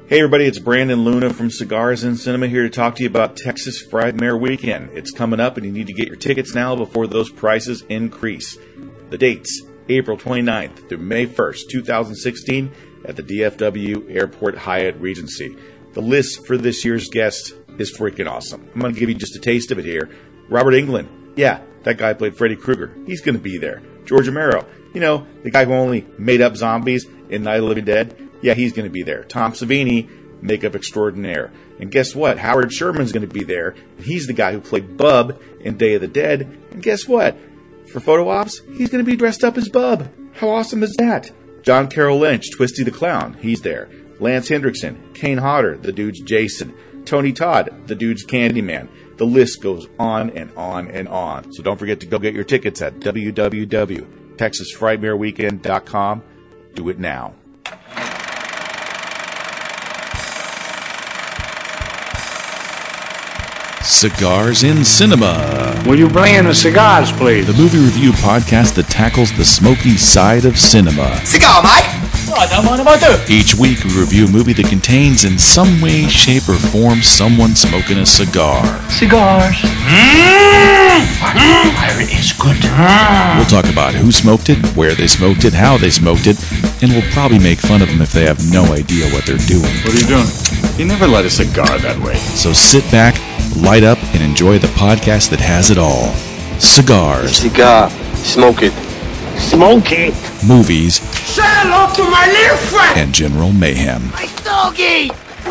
Hey everybody, it's Brandon Luna from Cigars and Cinema here to talk to you about Texas Frightmare Weekend. It's coming up and you need to get your tickets now before those prices increase. The dates, April 29th through May 1st, 2016 at the DFW Airport Hyatt Regency. The list for this year's guest is freaking awesome. I'm going to give you just a taste of it here. Robert Englund, yeah, that guy played Freddy Krueger. He's going to be there. George Romero, you know, the guy who only made up zombies in Night of the Living Dead. Yeah, he's going to be there. Tom Savini, makeup extraordinaire. And guess what? Howard Sherman's going to be there. He's the guy who played Bub in Day of the Dead. And guess what? For photo ops, he's going to be dressed up as Bub. How awesome is that? John Carroll Lynch, Twisty the Clown, he's there. Lance Hendrickson, Kane Hodder, the dude's Jason. Tony Todd, the dude's Candyman. The list goes on and on and on. So don't forget to go get your tickets at www.texasfrightmareweekend.com. Do it now. Cigars in Cinema. Will you bring in the cigars, please? The movie review podcast that tackles the smoky side of cinema. Cigar, mate! I don't mind if I do. Each week we review a movie that contains in some way, shape, or form someone smoking a cigar. Cigars. Fire is good. We'll talk about who smoked it, where they smoked it, how they smoked it, and we'll probably make fun of them if they have no idea what they're doing. What are you doing? You never light a cigar that way. So sit back, light up, and enjoy the podcast that has it all. Cigars. Cigar. Smoke it. Smoke it. Movies. Say hello to my little friend! And general mayhem. My doggy!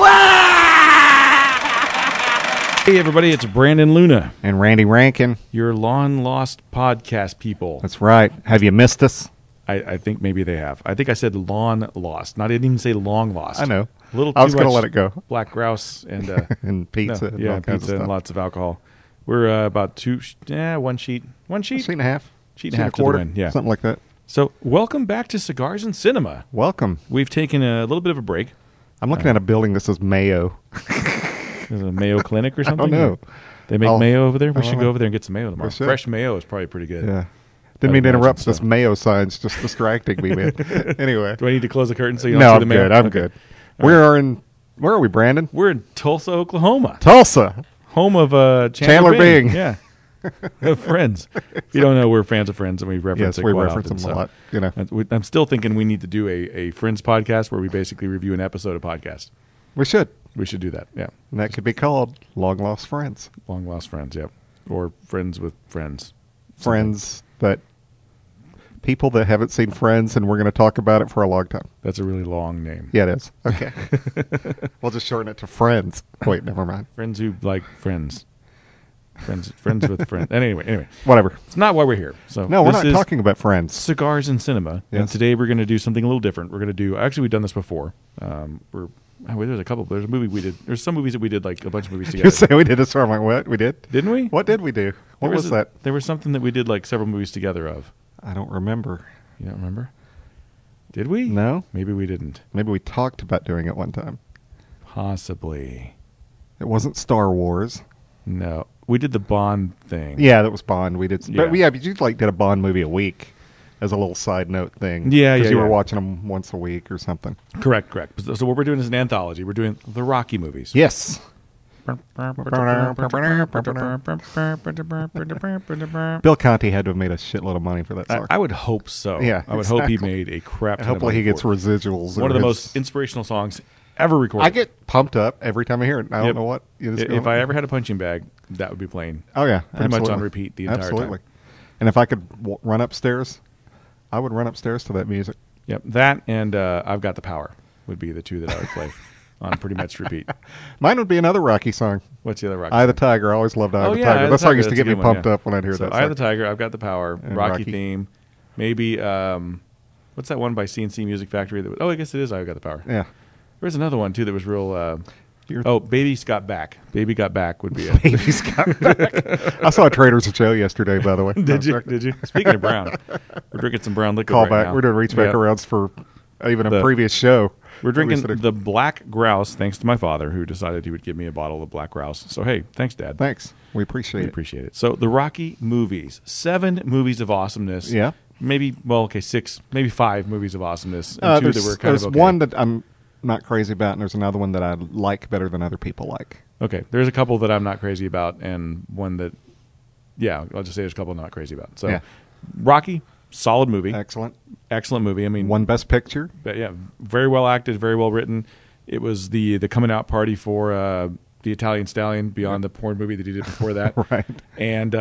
Hey everybody, it's Brandon Luna, And Randy Rankin. your long-lost podcast people. That's right. Have you missed us? I think maybe they have. I think I said lawn lost. I didn't even say long lost. I know. A little I was too going to much let it go. Black grouse and And pizza. no, and all yeah, kinds pizza of and stuff. lots of alcohol. We're about one sheet, A sheet and a half. sheet and a half to the quarter. win. Yeah. Something like that. So welcome back to Cigars and Cinema. Welcome. We've taken a little bit of a break. I'm looking at a building that says Mayo. There's a Mayo Clinic or something. don't know. They make I'll- mayo over there. We I should don't go know. over there and get some mayo tomorrow. should. Fresh mayo is probably pretty good. Yeah. Didn't mean to interrupt. This Mayo sign's just distracting me, man. Anyway. Do I need to close the curtain so you don't No, see I'm the mayo? good. I'm Okay. good. Where are we, Brandon? We're in Tulsa, Oklahoma, Tulsa. home of Chandler Bing. Yeah, Friends. If you don't know, we're fans of Friends, and we reference Yes, it we quite reference often, them a so. lot. You know, I'm still thinking we need to do a Friends podcast where we basically review an episode of podcast. we should. We should do that. Yeah, And that could be called Long Lost Friends. long lost friends. Yep, or friends with friends. Friends that people that haven't seen Friends, and we're going to talk about it for a long time. That's a really long name. Yeah, it is. Okay. We'll just shorten it to Friends. Wait, never mind. Friends who like friends. Friends with friends. Anyway, Whatever. it's not why we're here. So No, we're this not is talking about Friends. Cigars and Cinema. And Yes. today we're going to do something a little different. We're going to do. Actually, we've done this before. There's a couple. There's a movie we did. There's some movies that we did, like a bunch of movies You together. say we did this for I'm like, what? We did? Didn't we? What did we do? What was that? There was something that we did, like several movies together of. I don't remember. You don't remember? Did we? No. Maybe we didn't. Maybe we talked about doing it one time. Possibly. It wasn't Star Wars. No. We did the Bond thing. Yeah, that was Bond. We did. Yeah. But you like did a Bond movie a week as a little side note thing. Yeah, Because yeah, you were yeah. watching them once a week or something. Correct. So what we're doing is an anthology. We're doing the Rocky movies. Yes. Bill Bill Conti had to have made a shitload of money for that song. I would hope so. Yeah, I would hope he exactly. made a crap ton of Hopefully money he gets for it. residuals. One or of the his- most inspirational songs ever recorded. I get pumped up every time I hear it. I don't Yep. know what. You just go- If I ever had a punching bag, that would be playing. Oh yeah, pretty much absolutely. on repeat the entire absolutely. time. And if I could run upstairs, I would run upstairs to that music. Yep, that and I've Got the Power would be the two that I would play on pretty much repeat. Mine would be another Rocky song. What's the other Rocky? Eye of the Tiger. I always loved Eye of the Tiger. Eye of That the song Tiger, used to that's get a me good one, pumped yeah. up when I'd hear So that Eye song. of the Tiger, I've Got the Power, And Rocky Rocky. theme. Maybe, what's that one by CNC Music Factory? I guess it is I've Got the Power. Yeah. There's another one, too, that was real... You're- Baby's Got Back. Baby Got Back would be it. Baby's got back. I saw a Trader's Joe yesterday, by the way. Did you? Did you? Speaking of brown, we're drinking some brown liquor Call right back. now. We're doing reach back Yep. arounds for even a The- previous show. We're drinking We said- the Black Grouse, thanks to my father, who decided he would give me a bottle of Black Grouse. So, hey, thanks, Dad. Thanks. We appreciate We it. appreciate it. So, the Rocky movies. 7 movies of awesomeness. Yeah. Maybe, 6, maybe 5 movies of awesomeness. And 2 that There's were kind of there's okay. one that not crazy about, and there's another one that I like better than other people like. Okay, there's a couple that I'm not crazy about, and one that, I'll just say there's a couple I'm not crazy about. So, Rocky, solid movie. Excellent movie. I mean, one Best Picture. But very well acted, very well written. It was the coming out party for the Italian Stallion beyond the porn movie that he did before that. Right. And,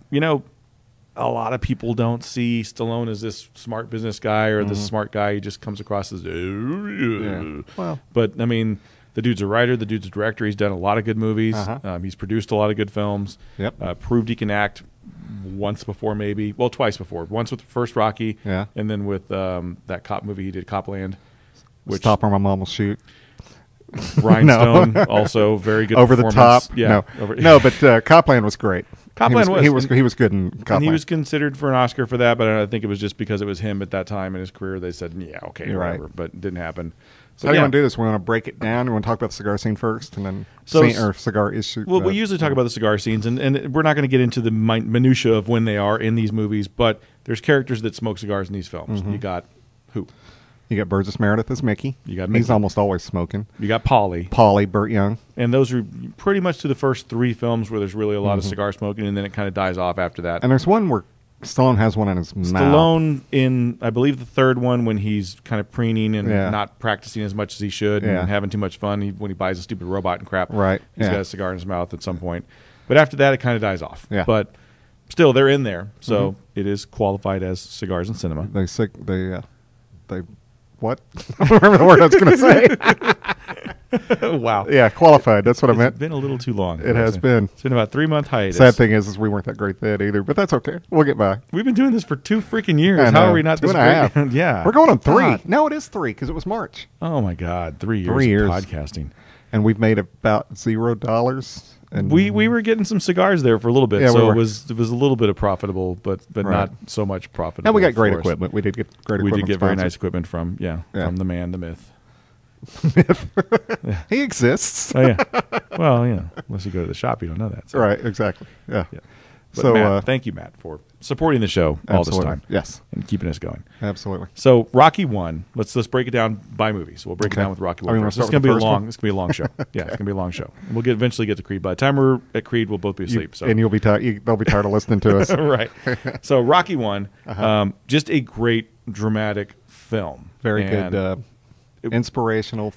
a lot of people don't see Stallone as this smart business guy or this smart guy. He just comes across as, Well, but I mean, the dude's a writer, the dude's a director. He's done a lot of good movies. He's produced a lot of good films. Yep. Proved he can act twice before. Once with the first Rocky, and then with that cop movie he did, Copland. which Top of My Mama's Shoot. Rhinestone, also very good. Over the top, yeah. But Copland was great. Copland he was good in Copland. And he was considered for an Oscar for that, but I think it was just because it was him at that time in his career. They said, whatever, right. but it didn't happen. So how do you want to do this? We want to break it down. We want to talk about the cigar scene first, and then cigar issue. Well, we usually talk about the cigar scenes, and we're not going to get into the minutia of when they are in these movies, but there's characters that smoke cigars in these films. You got who? You got Burgess Meredith as Mickey. You got Mickey. He's almost always smoking. You got Polly, Burt Young. And those are pretty much to the first three films where there's really a lot of cigar smoking, and then it kind of dies off after that. And there's one where Stallone has one in his mouth. Stallone in, I believe, the third one when he's kind of preening and not practicing as much as he should and having too much fun when he buys a stupid robot and crap. Right. He's got a cigar in his mouth at some point. But after that, it kind of dies off. Yeah. But still, they're in there. So it is qualified as cigars in cinema. They what? I don't remember the word I was going to say. Wow. Yeah, qualified. That's what I meant. It's been a little too long. It has been. It's been about a 3-month hiatus. Sad thing is we weren't that great then either, but that's okay. We'll get by. We've been doing this for 2 freaking years. How are we not 2 this and a great? half. Yeah. We're going on 3. God. No, it is 3 because it was March. Oh, my God. 3 years, 3 years of podcasting. And we've made about $0. And we were getting some cigars there for a little bit, so it was a little bit of profitable, but not so much profitable. And we got great equipment. We did get great equipment. We did get very nice equipment from the man, the myth. He exists. Oh yeah. Well, unless you go to the shop, you don't know that. So. Right. Exactly. Yeah. But so Matt, thank you, Matt, for supporting the show all this time. Yes. And keeping us going. Absolutely. So Rocky 1. Let's break it down by movie. So we'll break it down with Rocky 1 first. It's going to be a long. It's going to be a long show. Yeah, it's going to be a long show. We'll eventually get to Creed. By the time we're at Creed, we'll both be asleep. And you'll be tired. They'll be tired of listening to us. Right. So Rocky 1, just a great dramatic film. Very good. Inspirational.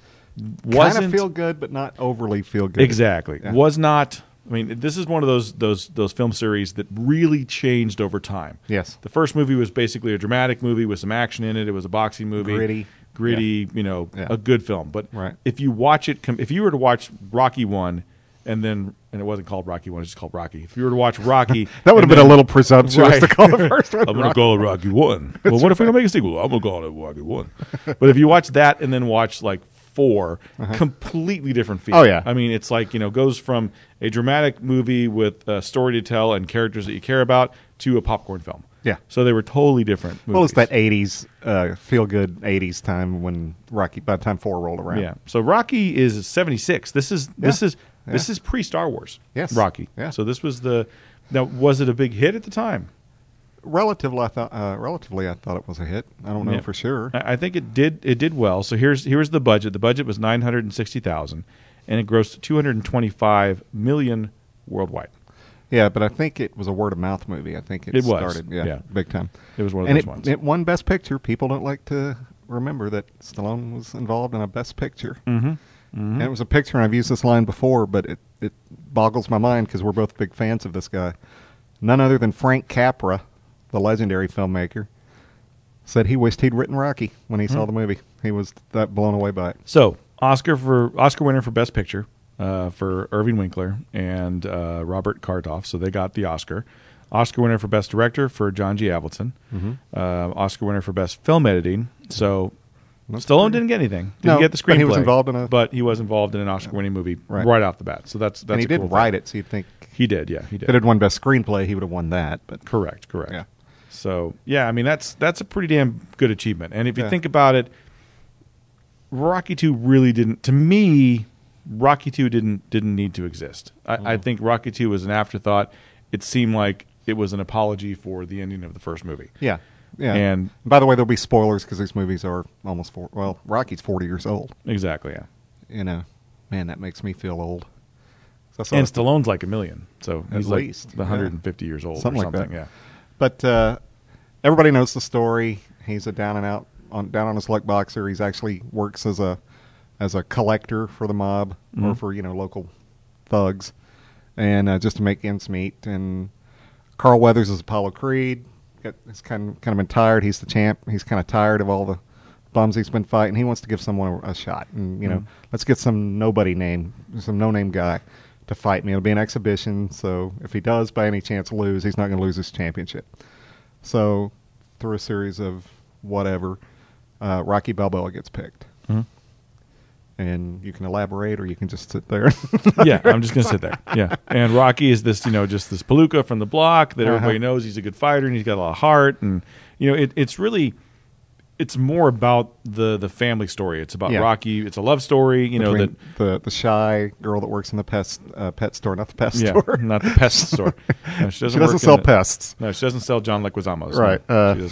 Kind of feel good, but not overly feel good. Exactly. Yeah. Was not. I mean, this is one of those film series that really changed over time. Yes. The first movie was basically a dramatic movie with some action in it. It was a boxing movie. Gritty, a good film. But if you watch it, if you were to watch Rocky 1, and it wasn't called Rocky 1, it's just called Rocky. If you were to watch Rocky... that would have been a little presumptuous to call the first one I'm going to call it Rocky 1. Well, what if we don't make a sequel? I'm going to call it Rocky 1. But if you watch that and then watch, 4, completely different feel. Oh, yeah. I mean, it's goes from a dramatic movie with a story to tell and characters that you care about to a popcorn film. Yeah. So they were totally different movies. Well, it's that 80s, feel-good 80s time when by the time 4 rolled around. Yeah. So Rocky is 76. This is pre-Star Wars. Yes. Rocky. Yeah. So this was now, was it a big hit at the time? Relatively, I thought it was a hit. I don't know for sure. I think it did well. So here's the budget. The budget was $960,000, and it grossed $225 million worldwide. Yeah, but I think it was a word of mouth movie. I think it started big time. It was one of those ones. It won Best Picture. People don't like to remember that Stallone was involved in a Best Picture. Mm-hmm. Mm-hmm. And it was a picture, and I've used this line before, but it boggles my mind because we're both big fans of this guy. None other than Frank Capra, the legendary filmmaker, said he wished he'd written Rocky when he saw the movie. He was that blown away by it. So, Oscar winner for Best Picture for Irving Winkler and Robert Kartoff. So they got the Oscar. Oscar winner for Best Director for John G. Avildsen. Mm-hmm. Oscar winner for Best Film Editing. So Stallone didn't get anything. Didn't get the screenplay. But he was involved in an Oscar-winning movie right off the bat. So that's and he did write it. So you'd think he did. Yeah, he did. If it had won Best Screenplay, he would have won that. But correct. Yeah. So I mean that's a pretty damn good achievement. And if you think about it, Rocky 2 really didn't. To me, Rocky 2 didn't need to exist. I think Rocky 2 was an afterthought. It seemed like it was an apology for the ending of the first movie. Yeah. Yeah. And by the way, there'll be spoilers because these movies are almost Rocky's 40 years old. exactly, yeah. You know, man, that makes me feel old. So And Stallone's like 1 million, so At he's least, like 150 years old Something or like something. that. Yeah. But everybody knows the story. He's a down on his luck boxer. He's actually works as a collector for the mob or for local thugs, and just to make ends meet. And Carl Weathers is Apollo Creed. He's kind of been tired. He's the champ. He's kind of tired of all the bums he's been fighting. He wants to give someone a shot, and let's get some no-name guy to fight me. It'll be an exhibition, so if he does by any chance lose, he's not going to lose his championship. So through a series of whatever, Rocky Balboa gets picked. Mm-hmm. And you can elaborate, or you can just sit there. Yeah, I'm just going to sit there. Yeah. And Rocky is this, just this palooka from the block that everybody knows he's a good fighter and he's got a lot of heart. And, it's more about the family story. It's about Rocky. It's a love story, Between the shy girl that works in the pet store, not the pest yeah, store. not the pest store. No, she She doesn't doesn't sell pests. No, she doesn't sell John Leguizamo's. Right. No,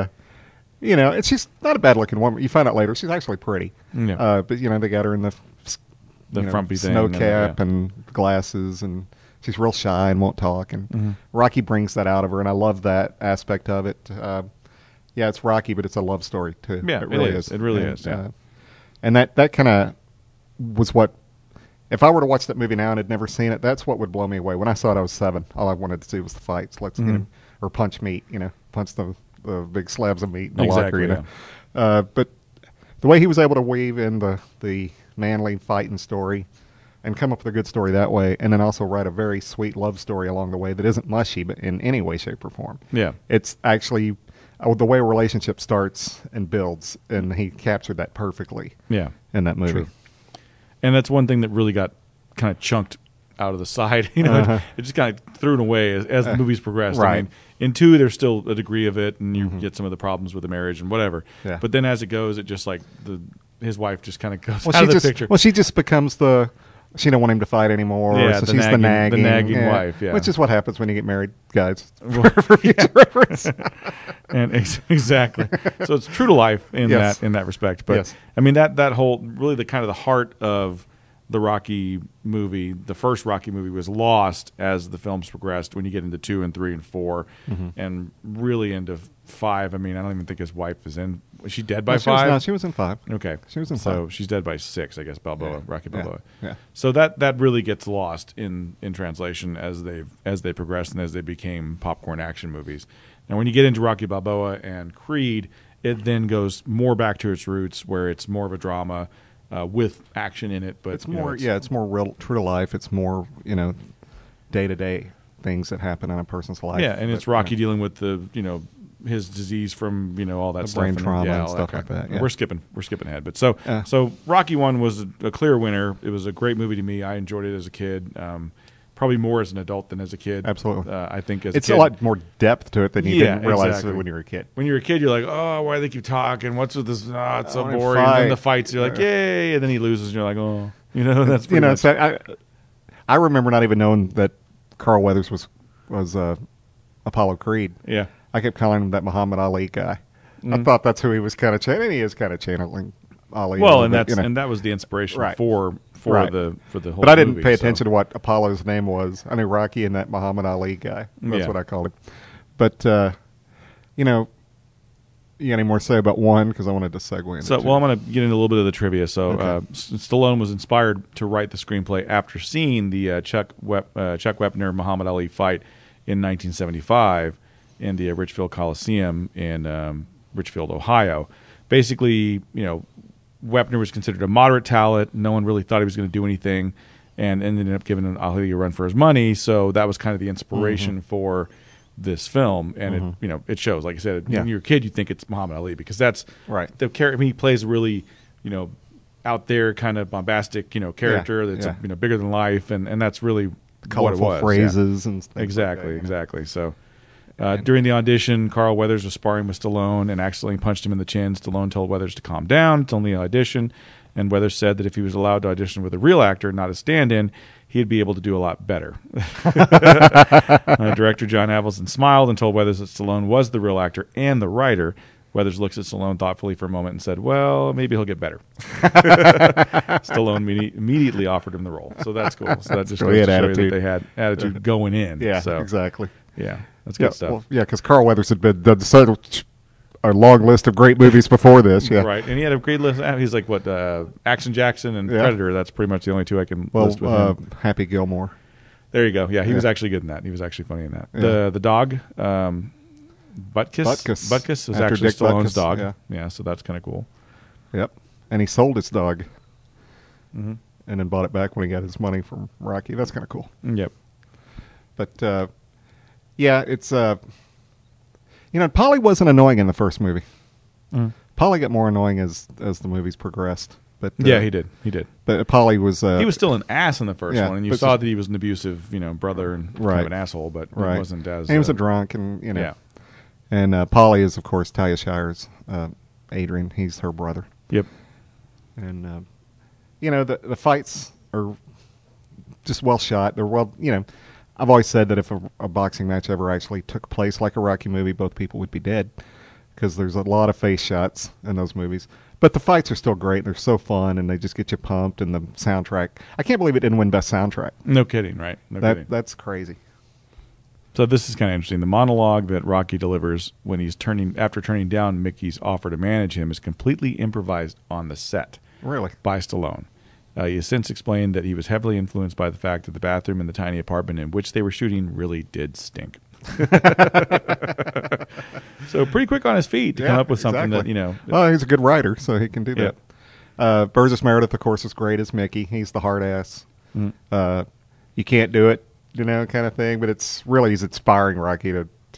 And she's not a bad-looking woman. You find out later she's actually pretty. Yeah. But they got her in the frumpy thing snow and cap yeah. and glasses, and she's real shy and won't talk. And Rocky brings that out of her, and I love that aspect of it. It's Rocky, but it's a love story too. Yeah, it really is. It really is. Yeah. And that kind of was what. If I were to watch that movie now and had never seen it, that's what would blow me away. When I saw it, I was 7. All I wanted to see was the fights. Let's get him, or punch meat. Punch the big slabs of meat in the Exactly, locker. But the way he was able to weave in the manly fighting story and come up with a good story that way, and then also write a very sweet love story along the way that isn't mushy, but in any way, shape, or form. Yeah. It's actually the way a relationship starts and builds, and he captured that perfectly. Yeah. In that movie. True. And that's one thing that really got kind of chunked out of the side. It just kind of threw it away as the movies progressed. Right. I mean, in 2, there's still a degree of it, and you get some of the problems with the marriage and whatever. Yeah. But then as it goes, it just like his wife just kind of goes out of the picture. Well, she just becomes she don't want him to fight anymore. Yeah, so the she's nagging nagging wife. Yeah. Which is what happens when you get married, guys. For future reference. And exactly. So it's true to life in Yes. that respect. But Yes. I mean that whole really the kind of the heart of the Rocky movie, the first Rocky movie, was lost as the films progressed. When you get into 2 and 3 and 4, and really into 5. I mean, I don't even think his wife is in. Was she dead by 5? She was in 5. Okay, She was in so 5. she's dead by 6, I guess. Balboa, Rocky Balboa. Yeah. So that really gets lost in translation as they progressed and as they became popcorn action movies. Now, when you get into Rocky Balboa and Creed, it then goes more back to its roots, where it's more of a drama with action in it. But It's more, it's more real, true to life. It's more, day to day things that happen in a person's life. yeah, and it's Rocky dealing with the his disease from all that The stuff brain trauma and all stuff crap. like that, yeah. We're skipping ahead, but so Rocky 1 was a clear winner. It was a great movie to me. I enjoyed it as a kid. Probably more as an adult than as a kid. Absolutely. I think It's a a kid, lot more depth to it than you didn't realize exactly. when you were a kid. When you're a kid, you're like, oh, why do they keep talking? What's with this? Oh, it's so wanna boring. And then fight. the fights, you're like, yay, and then he loses, and you're like, oh, that's pretty You know, much. it's that, I remember not even knowing that Carl Weathers was Apollo Creed. Yeah. I kept calling him that Muhammad Ali guy. I thought that's who he was kind of channeling. He is kind of channeling Ali. Well, a and little bit, that's and that was the inspiration Right. for Right. the whole. But I didn't movie, pay so. attention to what Apollo's name was. I knew Rocky and that Muhammad Ali guy. That's Yeah. what I called him. But you got any more to say about 1? Because I wanted to segue into So, 2. well, I'm going to get into a little bit of the trivia. So, Okay. Stallone was inspired to write the screenplay after seeing the Chuck Wepner Muhammad Ali fight in 1975 in the Richfield Coliseum in Richfield, Ohio. Basically, Wepner was considered a moderate talent. No one really thought he was going to do anything, and ended up giving Ali a run for his money. So that was kind of the inspiration for this film, and it shows. Like I said, Yeah. when you're a kid, you think it's Muhammad Ali because that's Right. the character. I mean, he plays a really, out there kind of bombastic, character that's yeah. bigger than life, and that's really what it colorful was. phrases and things Exactly, like that, exactly. So during the audition, Carl Weathers was sparring with Stallone and accidentally punched him in the chin. Stallone told Weathers to calm down. It's only an audition. And Weathers said that if he was allowed to audition with a real actor, not a stand-in, he'd be able to do a lot better. Director John Avildsen smiled and told Weathers that Stallone was the real actor and the writer. Weathers looks at Stallone thoughtfully for a moment and said, well, maybe he'll get better. Stallone immediately offered him the role. So that's cool. So that just goes to show you that they had attitude going in. Yeah, so, exactly. Yeah, that's good stuff. Well, yeah, because Carl Weathers had been done such a long list of great movies before this. Yeah, Right, and he had a great list. He's like, what, Action Jackson and Predator. That's pretty much the only two I can list with him. Happy Gilmore. There you go. Yeah, he was actually good in that. He was actually funny in that. Yeah. The dog, Butkus was After actually Dick Stallone's Butkus, dog. yeah. So that's kind of cool. Yep. And he sold his dog. Mm-hmm. And then bought it back when he got his money from Rocky. That's kind of cool. Yep. But, yeah, it's, Polly wasn't annoying in the first movie. Polly got more annoying as the movies progressed. But Yeah, he did. But Polly was... he was still an ass in the first yeah, one, and you but saw just- that he was an abusive, brother and kind Right. of an asshole, but right. he wasn't as... And he was a drunk, and, Yeah. And Polly is, of course, Talia Shire's Adrian. He's her brother. Yep. And, the fights are just well shot. They're well, I've always said that if a boxing match ever actually took place like a Rocky movie, both people would be dead because there's a lot of face shots in those movies. But the fights are still great. They're so fun, and they just get you pumped. And the soundtrack, I can't believe it didn't win Best Soundtrack. No kidding, right? No kidding. That's crazy. So this is kind of interesting. The monologue that Rocky delivers when he's after turning down Mickey's offer to manage him is completely improvised on the set. Really? By Stallone. He has since explained that he was heavily influenced by the fact that the bathroom in the tiny apartment in which they were shooting really did stink. So pretty quick on his feet to come up with something exactly. that, Well, he's a good writer, so he can do that. Burgess Meredith, of course, is great as Mickey. He's the hard ass. You can't do it, kind of thing. But he's inspiring Rocky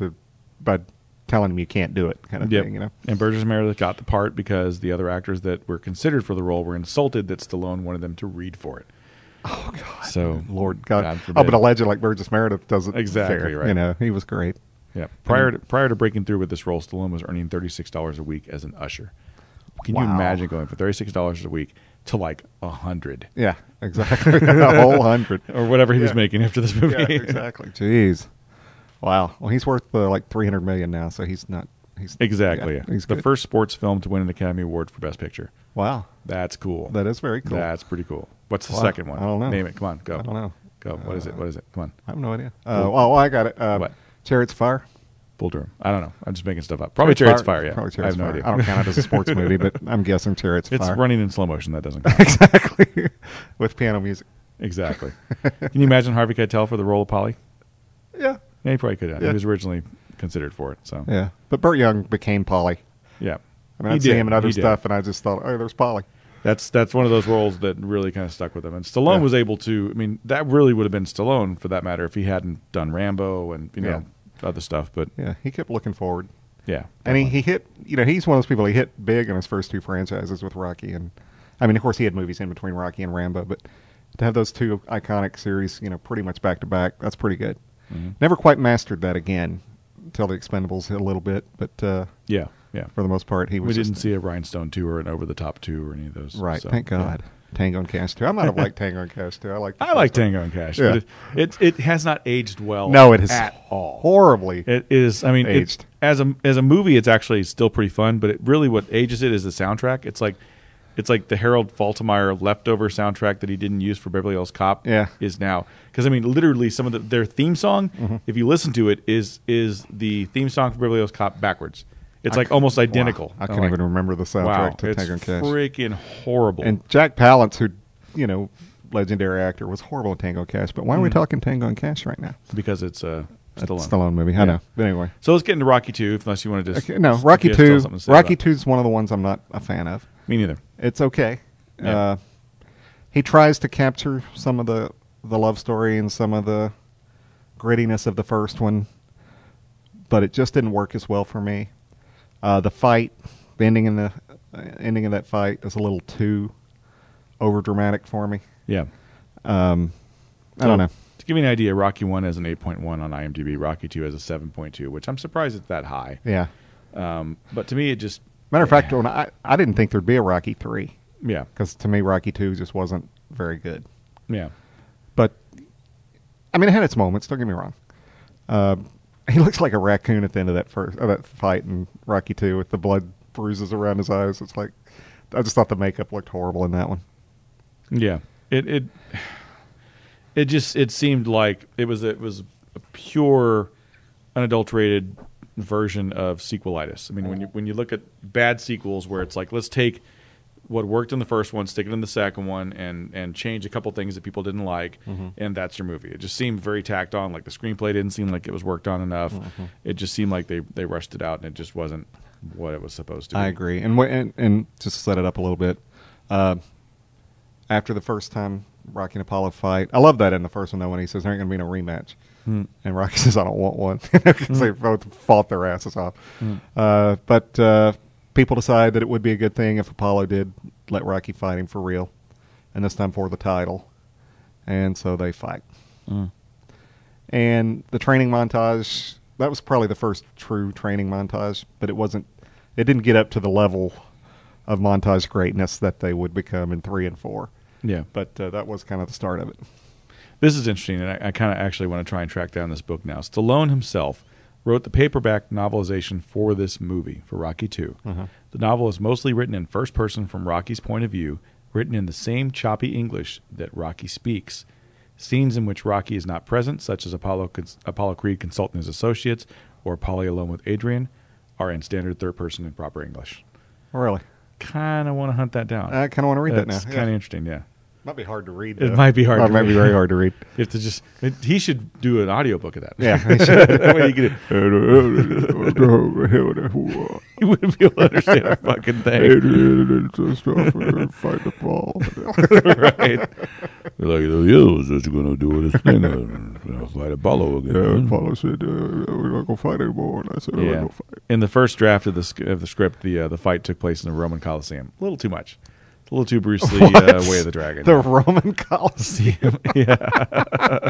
by telling him you can't do it, kind of thing. And Burgess Meredith got the part because the other actors that were considered for the role were insulted that Stallone wanted them to read for it. Oh God, So Lord God. God Oh, forbid. but a legend like Burgess Meredith doesn't Exactly, fare. right. He was great. Yeah. Prior to breaking through with this role, Stallone was earning $36 a week as an usher. Can you Wow. imagine going from $36 a week to like 100 Yeah, exactly. A whole 100 or whatever he was making after this movie? Yeah, exactly. Jeez. Wow. Well, he's worth like $300 million now, so he's not. He's Exactly. Yeah, Yeah. he's the good. first sports film to win an Academy Award for Best Picture. Wow. That's cool. That is very cool. That's pretty cool. What's the Wow. second one? I don't know. Name it. Come on, go. I don't know. Go. What is it? What is it? Come on. I have no idea. Oh, I got it. What? Chariots of Fire. Bull Durham. I don't know. I'm just making stuff up. Probably Chariots of Fire. Yeah. Probably I have Chariots no of Fire. idea. I don't count it as a sports movie, but I'm guessing Chariots of It's Fire. running in slow motion. That doesn't count. Exactly. With piano music. Exactly. Can you imagine Harvey Keitel for the role of Polly? Yeah. Yeah, he probably could have. Yeah. He was originally considered for it. So Yeah. But Burt Young became Polly. yeah. I mean, I'd see him in other He did. stuff, and I just thought, oh, there's Polly. That's one of those roles that really kind of stuck with him. And Stallone Yeah. was able to. I mean, that really would have been Stallone for that matter if he hadn't done Rambo and other stuff. But Yeah, he kept looking forward. yeah, And he hit, he's one of those people, he hit big in his first two franchises with Rocky. And, I mean, of course, he had movies in between Rocky and Rambo, but to have those two iconic series, pretty much back to back, that's pretty good. Mm-hmm. Never quite mastered that again until the Expendables hit a little bit, but yeah. for the most part, he was We didn't see a Rhinestone 2 or an Over the Top 2 or any of those. Right, so, thank God. Tango and Cash 2. I might have liked Tango and Cash 2. I like Tango and Cash. Yeah. But it has not aged well. No, it has at all. horribly. It is. I mean, Aged. as a movie, it's actually still pretty fun. But it really, what ages it is the soundtrack. It's like the Harold Faltermeyer leftover soundtrack that he didn't use for Beverly Hills Cop. Yeah. Is now because I mean, literally, some of their theme song, if you listen to it, is the theme song for Beverly Hills Cop backwards. It's like almost identical. Wow. I I'm can't like, even remember the soundtrack wow, to it's Tango and Cash. freaking horrible. And Jack Palance, who, legendary actor, was horrible at Tango and Cash. But why are we talking Tango and Cash right now? because it's Stallone. Stallone movie. I know. But anyway. So let's get into Rocky 2, unless you want to just Okay, no, Rocky you still 2. have something to say Rocky about 2 is one of the ones I'm not a fan of. it. Me neither. It's okay. Yeah. He tries to capture some of the love story and some of the grittiness of the first one, but it just didn't work as well for me. The fight, the ending of that fight is a little too over dramatic for me. Yeah. I don't know. To give you an idea, Rocky 1 has an 8.1 on IMDb. Rocky 2 has a 7.2, which I'm surprised it's that high. Yeah. But to me, it just... Matter of fact, when I didn't think there'd be a Rocky 3. Yeah. Because to me, Rocky 2 just wasn't very good. Yeah. But, I mean, it had its moments, don't get me wrong. He looks like a raccoon at the end of that fight in Rocky 2 with the blood bruises around his eyes. It's like, I just thought the makeup looked horrible in that one. Yeah. It seemed like it was a pure, unadulterated version of sequelitis. I mean, when you look at bad sequels where it's like, let's take what worked in the first one, stick it in the second one, and change a couple things that people didn't like, and that's your movie. It just seemed very tacked on. Like the screenplay didn't seem like it was worked on enough. It just seemed like they rushed it out, and it just wasn't what it was supposed to be. I agree. And just to set it up a little bit, after the first time Rocky and Apollo fight, I love that in the first one, though, when he says there ain't going to be no rematch. And Rocky says, I don't want one, because they both fought their asses off. But people decide that it would be a good thing if Apollo did let Rocky fight him for real, and this time for the title. And so they fight. And the training montage, that was probably the first true training montage, but it didn't get up to the level of montage greatness that they would become in 3 and 4. Yeah. But that was kind of the start of it. This is interesting, and I kind of actually want to try and track down this book now. Stallone himself wrote the paperback novelization for this movie, for Rocky II. The novel is mostly written in first person from Rocky's point of view, written in the same choppy English that Rocky speaks. Scenes in which Rocky is not present, such as Apollo Creed consulting his associates or Polly alone with Adrian, are in standard third person in proper English. Really? Kind of want to hunt that down. I kind of want to read that now. It's kind of interesting, yeah. Might be hard to read. It might be hard to read. It might be very hard to read. You have to he should do an audiobook of that. Yeah, he should. That way you wouldn't be able to understand a fucking thing. Fight the ball. Right. Like, yeah, what's just going to do this thing? Fight Apollo again. Yeah, Apollo said, we're not going to fight anymore. And I said, we're going to fight. In the first draft of the script, the fight took place in the Roman Coliseum. A little too much. A little too Bruce Lee, Way of the Dragon. The Roman Coliseum. Yeah.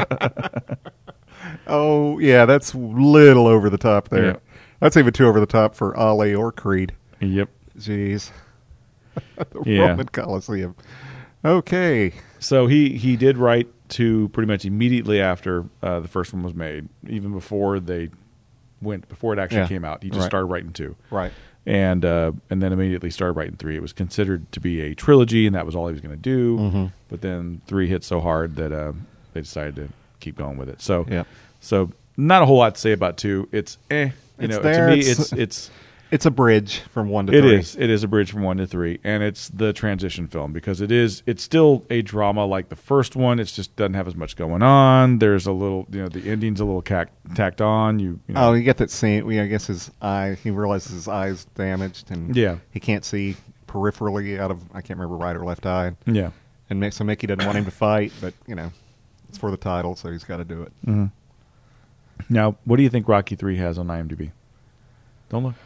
Oh, yeah, that's little over the top there. Yeah. That's even too over the top for Ali or Creed. Yep. Jeez. The Yeah. Roman Coliseum. Okay. So he did write to pretty much immediately after the first one was made, even before it actually came out. He just started writing 2. Right. And then immediately started writing 3. It was considered to be a trilogy, and that was all he was going to do. But then 3 hit so hard that they decided to keep going with it. So, so not a whole lot to say about 2. It's It's to there. me, It's a bridge from 1 to 3. It is a bridge from 1 to 3, and it's the transition film because it's still a drama like the first one. It just doesn't have as much going on. There's a little, the ending's a little tacked on. You know. Oh, you get that scene. I guess he realizes his eye's damaged, and he can't see peripherally out of, I can't remember, right or left eye. Yeah. And so Mickey doesn't want him to fight, but, it's for the title, so he's got to do it. Mm-hmm. Now, what do you think Rocky 3 has on IMDb? Don't look.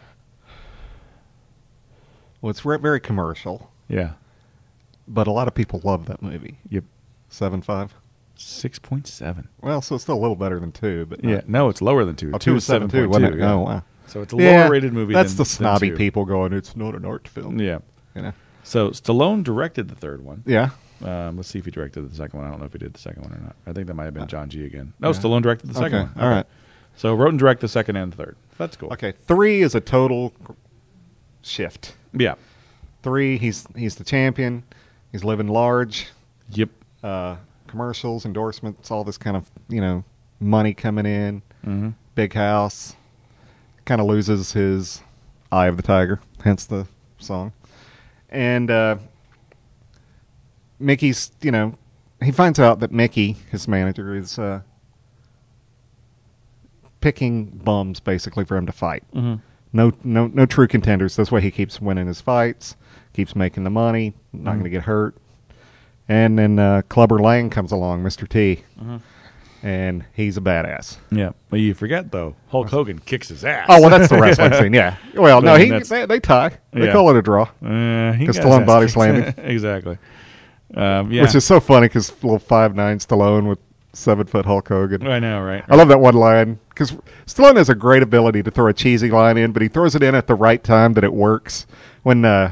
Well, it's very commercial. Yeah. But a lot of people love that movie. Yep. 7.5? 6.7. Well, so it's still a little better than 2. But yeah, no, it's lower than 2. Oh, 2 is 7.2, wasn't it? Yeah. Oh, wow. So it's a lower rated movie that's than the snobby 2. people going, it's not an art film. Yeah. You know? So Stallone directed the third one. Yeah. Let's see if he directed the second one. I don't know if he did the second one or not. I think that might have been John G. again. No, Stallone directed the second one. All right. So wrote and directed the second and the third. That's cool. Okay, 3 is a total shift. Yeah. 3, he's the champion. He's living large. Yep. Commercials, endorsements, all this kind of, money coming in. Mm-hmm. Big house. Kind of loses his Eye of the Tiger, hence the song. And Mickey's, he finds out that Mickey, his manager, is picking bums basically for him to fight. Mm-hmm. No true contenders. That's why he keeps winning his fights, keeps making the money, not going to get hurt. And then Clubber Lang comes along, Mr. T, and he's a badass. Yeah. Well, you forget, though, Hulk Hogan kicks his ass. Oh, well, that's the wrestling scene, yeah. Well, no, they tie. They Yeah. call it a draw. Because Stallone body slammed him. Exactly. Yeah. Which is so funny because little 5'9" Stallone with 7-foot Hulk Hogan. I know, right? I love that one line because Stallone has a great ability to throw a cheesy line in, but he throws it in at the right time that it works. When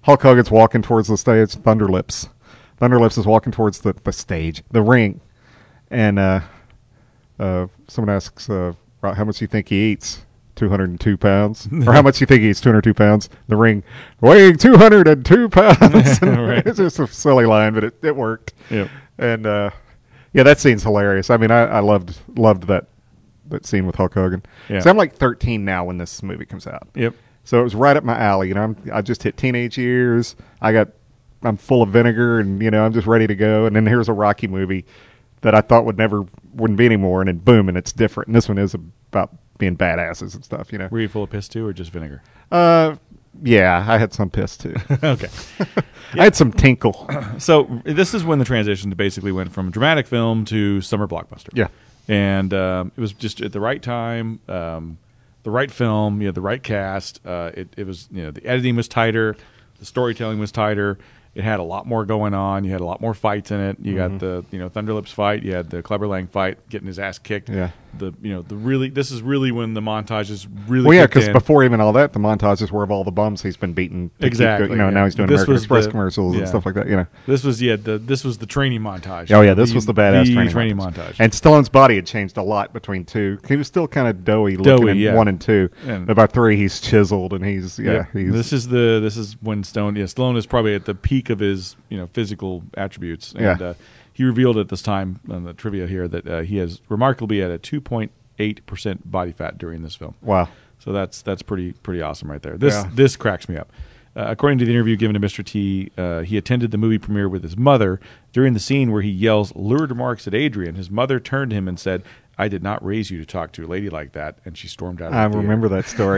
Hulk Hogan's walking towards the stage. Thunderlips is walking towards the stage, the ring, and someone asks, how much do you think he eats? 202 pounds, or how much do you think he eats? 202 pounds. The ring, weighing 202 pounds. Right. It's just a silly line, but it worked. Yep. And that scene's hilarious. I mean, I loved that scene with Hulk Hogan. Yeah. So I'm like 13 now when this movie comes out. Yep. So it was right up my alley. You know, I just hit teenage years. I'm full of vinegar, and you know, I'm just ready to go. And then here's a Rocky movie that I thought wouldn't be anymore, and then boom, and it's different. And this one is about being badasses and stuff. You know. Were you full of piss too, or just vinegar? Yeah, I had some piss too. Okay. I had some tinkle. So this is when the transition basically went from dramatic film to summer blockbuster. Yeah. And it was just at the right time, the right film, the right cast. It was, the editing was tighter, the storytelling was tighter. It had a lot more going on. You had a lot more fights in it. You got the Thunderlips fight. You had the Clubber Lang fight, getting his ass kicked. Yeah. This is really when the montages really. Well, yeah, because before even all that, the montages were of all the bums he's been beaten. Exactly. Now he's doing American Express commercials and stuff like that. You know. This was the training montage. Oh yeah, this was the badass training montage. And Stallone's body had changed a lot between 2. He was still kind of doughy looking in 1 and 2. And about 3, he's chiseled and he's This is when Stallone is probably at the peak of his physical attributes. And he revealed at this time on the trivia here that he has remarkably had a 2.8% body fat during this film. Wow. So that's pretty awesome right there. This cracks me up. According to the interview given to Mr. T, he attended the movie premiere with his mother. During the scene where he yells lurid remarks at Adrian, his mother turned to him and said, "I did not raise you to talk to a lady like that," and she stormed out of the theater. remember that story.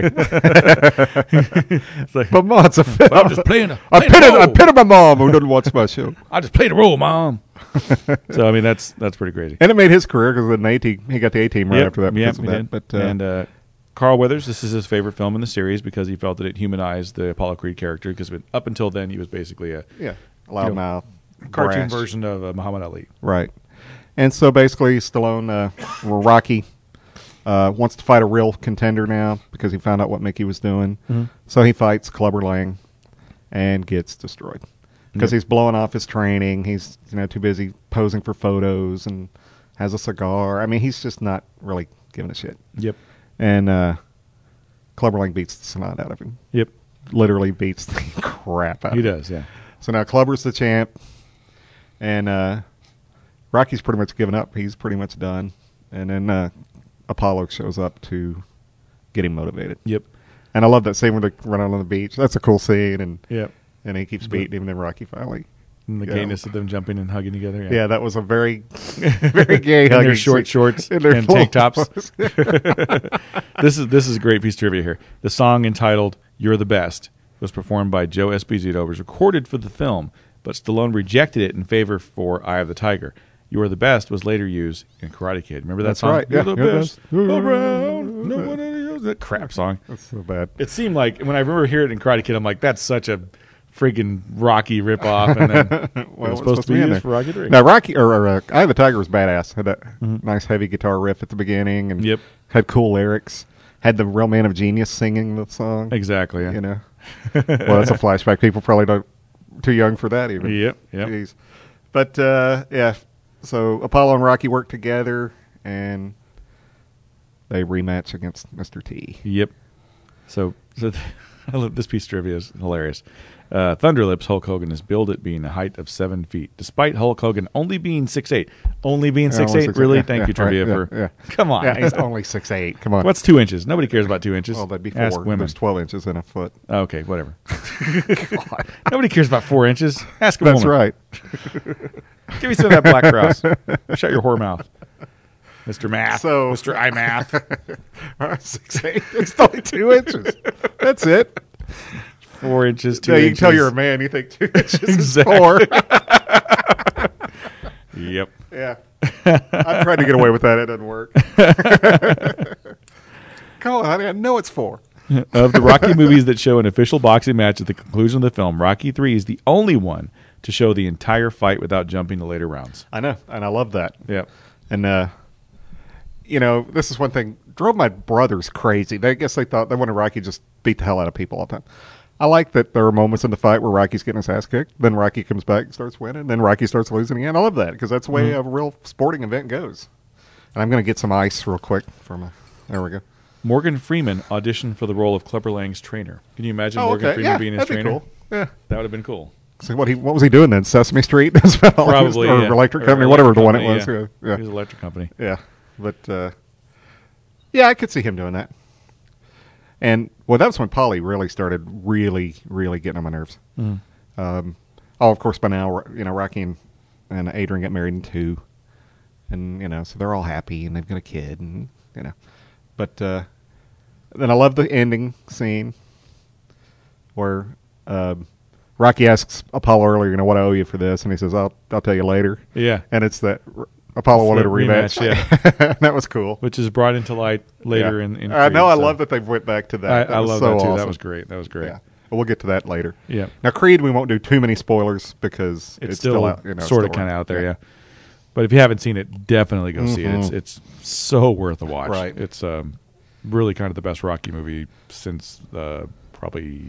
It's like, but Mom, it's a film. I'm just playing a I pitted my mom who doesn't watch my show. I just played a role, Mom. So I mean that's pretty crazy. And it made his career because he got the A-Team right after that. Yep, he did. But and Carl Weathers, this is his favorite film in the series because he felt that it humanized the Apollo Creed character because up until then he was basically a loudmouth cartoon brash version of Muhammad Ali. Right. And so basically Stallone, Rocky, wants to fight a real contender now because he found out what Mickey was doing. Mm-hmm. So he fights Clubber Lang and gets destroyed because he's blowing off his training. He's too busy posing for photos and has a cigar. I mean, he's just not really giving a shit. Yep. And Clubber Lang beats the snot out of him. Yep. Literally beats the crap out of him. He does, yeah. So now Clubber's the champ, and Rocky's pretty much given up. He's pretty much done. And then Apollo shows up to get him motivated. Yep. And I love that scene where they run out on the beach. That's a cool scene. And yep. And he keeps beating him, and then Rocky finally. And the gayness of them jumping and hugging together. Yeah, that was a very, very gay hugging. In their short shorts and tank tops. This is a great piece of trivia here. The song entitled "You're the Best" was performed by Joe Esposito. It was recorded for the film, but Stallone rejected it in favor for "Eye of the Tiger." "You're the Best" was later used in Karate Kid. Remember that song? Right. You're the best around. No one else. That crap song. That's so bad. It seemed like when I remember hearing it in Karate Kid, I'm like, that's such a friggin' Rocky ripoff, and then well, it was supposed to be used for Rocky 3. Now, Rocky or Eye of the Tiger was badass. Had that nice heavy guitar riff at the beginning, and had cool lyrics. Had the real man of genius singing the song. Exactly. Yeah. Well, that's a flashback. People probably don't too young for that even. Yep. Jeez. But so Apollo and Rocky work together, and they rematch against Mr. T. Yep. So I love this piece of trivia is hilarious. Thunderlips Hulk Hogan is billed at being a height of 7 feet, despite Hulk Hogan only being 6'8". Only being 6'8"? Really? Thank you, trivia, for... Come on. Yeah, he's only 6'8". Come on. What's 2 inches? Nobody cares about 2 inches. Well, that'd be 4. Ask women. There's 12 inches in a foot. Okay, whatever. Nobody cares about 4 inches. Ask a woman. That's right. Give me some of that Black Cross. Shut your whore mouth. Mr. Math. So, Mr. I Math. 6'8". It's only 2 inches. That's it. 4 inches, 2 you inches. can tell you're a man. You think 2 inches exactly. is 4. Yep. Yeah. I tried to get away with that. It doesn't work. Come on, honey. I know it's 4. Of the Rocky movies that show an official boxing match at the conclusion of the film, Rocky 3 is the only one to show the entire fight without jumping to later rounds. I know, and I love that. Yeah. And, this is one thing. Drove my brothers crazy. I guess they thought they wanted Rocky just beat the hell out of people all the time. I like that there are moments in the fight where Rocky's getting his ass kicked. Then Rocky comes back and starts winning. Then Rocky starts losing again. I love that because that's the way a real sporting event goes. And I'm going to get some ice real quick for my. There we go. Morgan Freeman auditioned for the role of Clubber Lang's trainer. Can you imagine Morgan Freeman being his that'd be trainer? cool. Yeah. That would have been cool. So what was he doing then? Sesame Street? Probably. Or Electric Company, whatever the one it was. Yeah. He was Electric Company. Yeah. But, yeah, I could see him doing that. And, well, that was when Polly really started really getting on my nerves. Of course, by now, Rocky and Adrian get married in 2. And, so they're all happy, and they've got a kid, and, But then I love the ending scene where Rocky asks Apollo earlier, what I owe you for this, and he says, I'll tell you later. Yeah. And it's that Apollo wanted a rematch. Yeah. That was cool. Which is brought into light later in Creed. I know. I love that they've went back to that. I love that, too. Awesome. That was great. Yeah. But we'll get to that later. Yeah. Now, Creed, we won't do too many spoilers because it's still out, sort of kind of out there, yeah. But if you haven't seen it, definitely go see it. It's so worth a watch. Right. It's really kind of the best Rocky movie since probably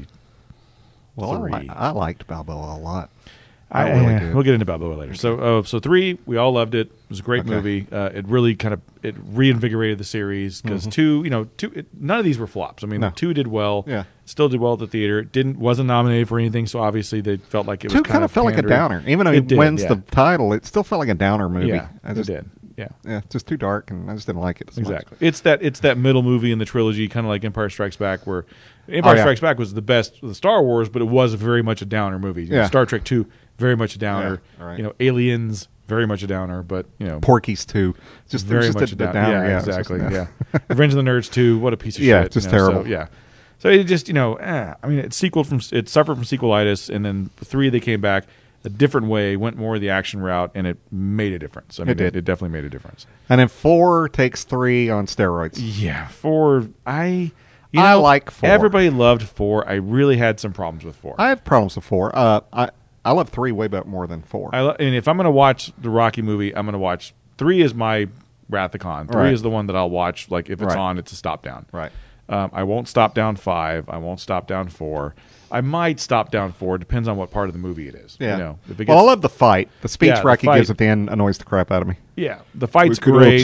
3. I liked Balboa a lot. I really did. We'll get into Balboa later. So 3, we all loved it. It was a great movie. It really it reinvigorated the series because 2, none of these were flops. I mean, 2 did well. Yeah. Still did well at the theater. It wasn't nominated for anything, so obviously they felt like it was 2 kind of felt like a downer. Even though it wins the title, it still felt like a downer movie. Yeah, it did. Yeah. Yeah, just too dark, and I just didn't like it as much. It's that middle movie in the trilogy, kind of like Empire Strikes Back, where Empire Strikes Back was the best of the Star Wars, but it was very much a downer movie. Star Trek 2, very much a downer. Yeah, right. Aliens, very much a downer, but Porky's 2, just very much a downer. Yeah, exactly. Revenge of the Nerds 2, what a piece of shit. Yeah, just terrible. So it just it it suffered from sequelitis, and then 3 they came back a different way, went more the action route, and it made a difference. I mean, it definitely made a difference. And then 4 takes 3 on steroids. Yeah, 4. I like 4. Everybody loved 4. I really had some problems with 4. I have problems with 4. I love 3 way more than 4. And if I'm going to watch the Rocky movie, I'm going to watch 3 is my Wrath of Khan. 3 is the one that I'll watch. Like if it's on, it's a stop down. Right. I won't stop down 5. I won't stop down 4. I might stop down 4. Depends on what part of the movie it is. Yeah. I love the fight. The speech Rocky gives at the end annoys the crap out of me. Yeah. The fight's great.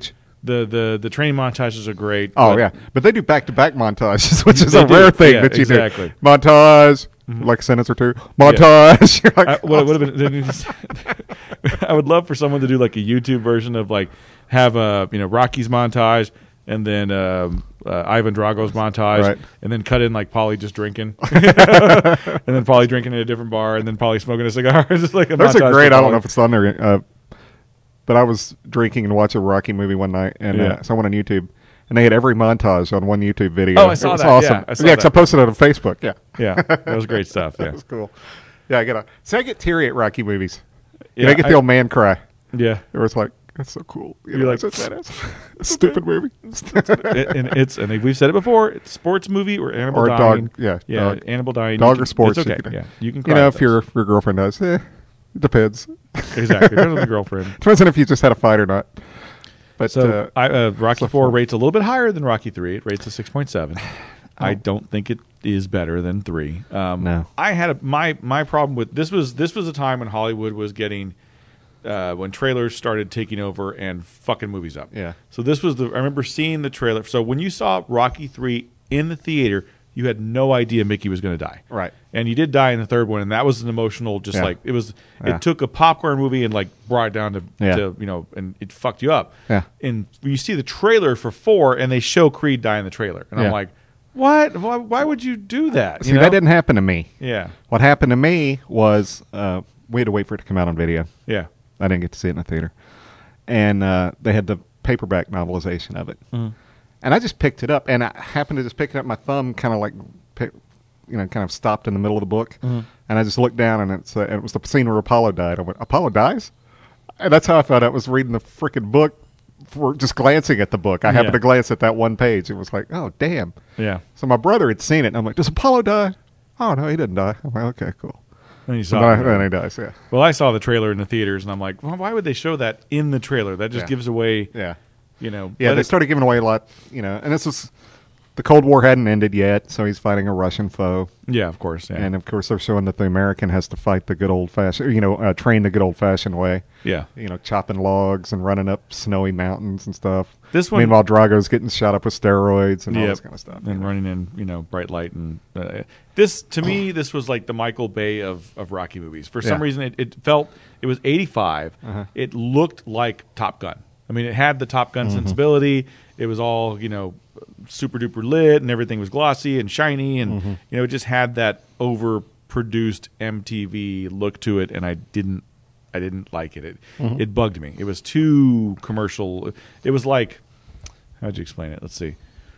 The training montages are great. Oh, yeah. But they do back-to-back montages, which is a rare thing that you do. Montage. Like a sentence or 2. Montage. Yeah. What would have been? I would love for someone to do like a YouTube version of have Rocky's montage, and then Ivan Drago's montage, and then cut in like Paulie just drinking, and then Paulie drinking in a different bar, and then Paulie smoking a cigar. Just like There's a great. I don't know if it's on there, but I was drinking and watching a Rocky movie one night, and someone on YouTube, and they had every montage on one YouTube video. Oh, I saw that. Awesome. Yeah, I saw because I posted it on Facebook. Yeah, that was great stuff. Yeah, that was cool. Yeah, I get teary at Rocky movies. Yeah, I get the old man cry. Yeah, it was like. That's so cool. You're like, that's stupid movie. and we've said it before. It's a sports movie or animal dying. Dog. Animal dying. Dog or sports. It's okay. You can cry. If your girlfriend does, it depends. Exactly. Depends on the girlfriend. Depends on if you just had a fight or not. But so Rocky 4 rates a little bit higher than Rocky 3. It rates a 6.7. I don't think it is better than 3. No. I had my problem with this was a time when Hollywood was getting. When trailers started taking over and fucking movies up. Yeah. So this was I remember seeing the trailer. So when you saw Rocky 3 in the theater, you had no idea Mickey was going to die. Right. And he did die in the third one, and that was an emotional, it took a popcorn movie and brought it down to and it fucked you up. Yeah. And when you see the trailer for 4, and they show Creed die in the trailer. And I'm like, what? Why would you do that? See, that didn't happen to me. Yeah. What happened to me was we had to wait for it to come out on video. Yeah. I didn't get to see it in the theater. And they had the paperback novelization of it. Mm. And I just picked it up, and I happened to just pick it up. My thumb kind of stopped in the middle of the book. Mm. And I just looked down, and it was the scene where Apollo died. I went, Apollo dies? And that's how I found out I was reading the freaking book for just glancing at the book. I happened to glance at that one page. It was like, oh, damn. Yeah. So my brother had seen it, and I'm like, does Apollo die? Oh, no, he didn't die. I'm like, okay, cool. And you saw then he dies, yeah. Well, I saw the trailer in the theaters, and I'm like, well, why would they show that in the trailer? That just gives away, Yeah. Yeah, they started giving away a lot, and this was the Cold War hadn't ended yet, so he's fighting a Russian foe. Yeah, of course. Yeah. And of course, they're showing that the American has to fight the good old fashioned, train the good old fashioned way. yeah. Chopping logs and running up snowy mountains and stuff. This one- Meanwhile, Drago's getting shot up with steroids and all Yep. this kind of stuff. And running in, bright light. And this, to me, this was like the Michael Bay of Rocky movies. For some Yeah. reason, it felt, it was 85. It looked like Top Gun. I mean, it had the Top Gun sensibility. It was all, super duper lit and everything was glossy and shiny. And, it just had that overproduced MTV look to it. And I didn't like it. It bugged me. It was too commercial. It was like, how'd you explain it? Let's see.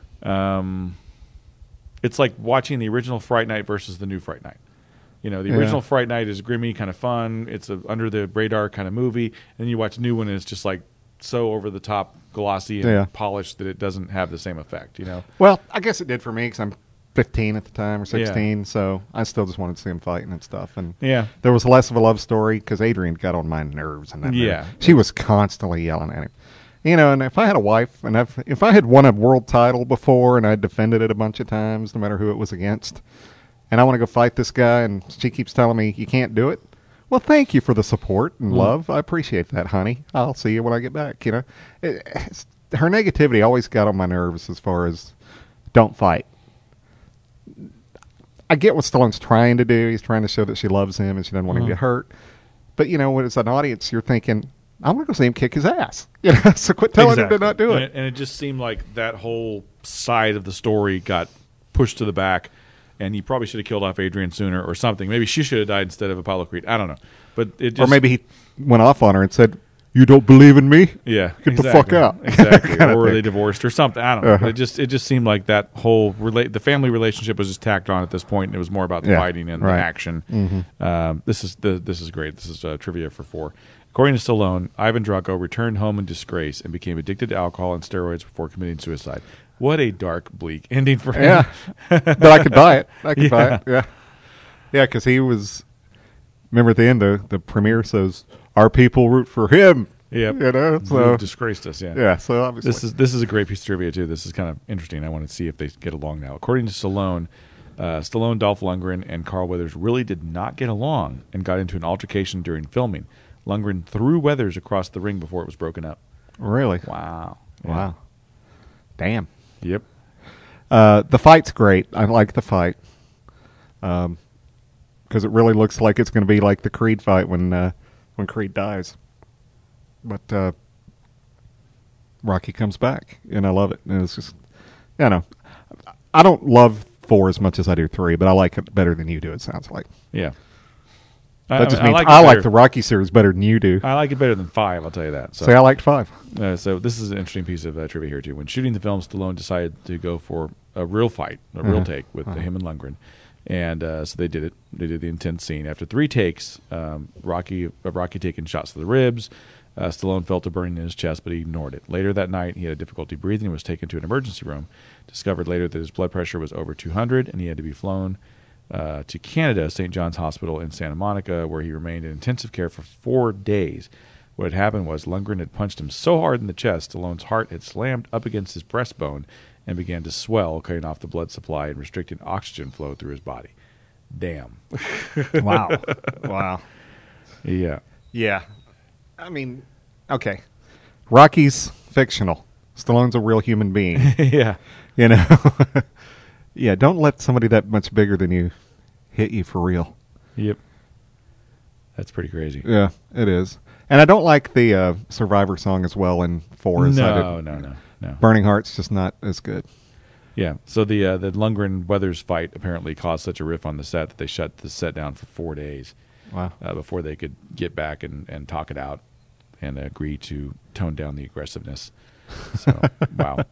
It's like watching the original Fright Night versus the new Fright Night. The original Fright Night is grimy, kind of fun. It's a under the radar kind of movie. And then you watch the new one, and it's just like so over the top, glossy and polished that it doesn't have the same effect. Well, I guess it did for me because I'm 15 at the time or 16, so I still just wanted to see him fighting and stuff. And Yeah. there was less of a love story because Adrian got on my nerves in that movie. Yeah. She was constantly yelling at him. And if I had a wife, and if I had won a world title before and I defended it a bunch of times, no matter who it was against, and I want to go fight this guy, and she keeps telling me you can't do it, well, thank you for the support and love. I appreciate that, honey. I'll see you when I get back. Her negativity always got on my nerves as far as don't fight. I get what Stallone's trying to do. He's trying to show that she loves him and she doesn't want him to get hurt. But, when it's an audience, you're thinking, I want to go see him kick his ass. So quit telling him to not do it. And it just seemed like that whole side of the story got pushed to the back, and he probably should have killed off Adrian sooner or something. Maybe she should have died instead of Apollo Creed. I don't know. But it just, Or maybe he went off on her and said, you don't believe in me? yeah, Get the fuck out. Exactly. Kind of Or thing. they divorced or something. I don't know. It just seemed like that whole the family relationship was just tacked on at this point, and it was more about the fighting and the action. This is great. This is trivia for 4. According to Stallone, Ivan Drago returned home in disgrace and became addicted to alcohol and steroids before committing suicide. What a dark, bleak ending for him. Yeah. But I could buy it. buy it. Yeah. Yeah, because he was, remember at the end, the premiere says, our people root for him. Yep. So, Disgraced us, yeah. yeah, so obviously. This is a great piece of trivia, too. This is kind of interesting. I want to see if they get along now. According to Stallone, Dolph Lundgren, and Carl Weathers really did not get along and got into an altercation during filming. Lundgren threw Weathers across the ring before it was broken up. Really? Wow. Wow. Damn. Yep. The fight's great. I like the fight. Because it really looks like it's going to be like the Creed fight when Creed dies. But Rocky comes back, and I love it. And it's just, I don't love 4 as much as I do 3, but I like it better than you do, it sounds like. Yeah. That just means like I it like better. the Rocky series better than you do. I like it better than 5, I'll tell you that. So, See, I liked 5. so this is an interesting piece of trivia here, too. When shooting the film, Stallone decided to go for a real fight, a real take with him and Lundgren. And so they did it. They did the intense scene. After 3 takes, Rocky taking shots to the ribs. Stallone felt a burning in his chest, but he ignored it. Later that night, he had difficulty breathing and was taken to an emergency room. Discovered later that his blood pressure was over 200, and he had to be flown to Canada, St. John's Hospital in Santa Monica, where he remained in intensive care for 4 days. What had happened was Lundgren had punched him so hard in the chest, Stallone's heart had slammed up against his breastbone and began to swell, cutting off the blood supply and restricting oxygen flow through his body. Damn. Wow. Wow. Yeah. Yeah. I mean, okay. Rocky's fictional. Stallone's a real human being. Yeah. Yeah, don't let somebody that much bigger than you hit you for real. Yep. That's pretty crazy. Yeah, it is. And I don't like the Survivor song as well in 4 as I did. No. Burning Heart's just not as good. Yeah. So the Lundgren Weathers fight apparently caused such a riff on the set that they shut the set down for 4 days. Wow. Before they could get back and talk it out and agree to tone down the aggressiveness. So, wow.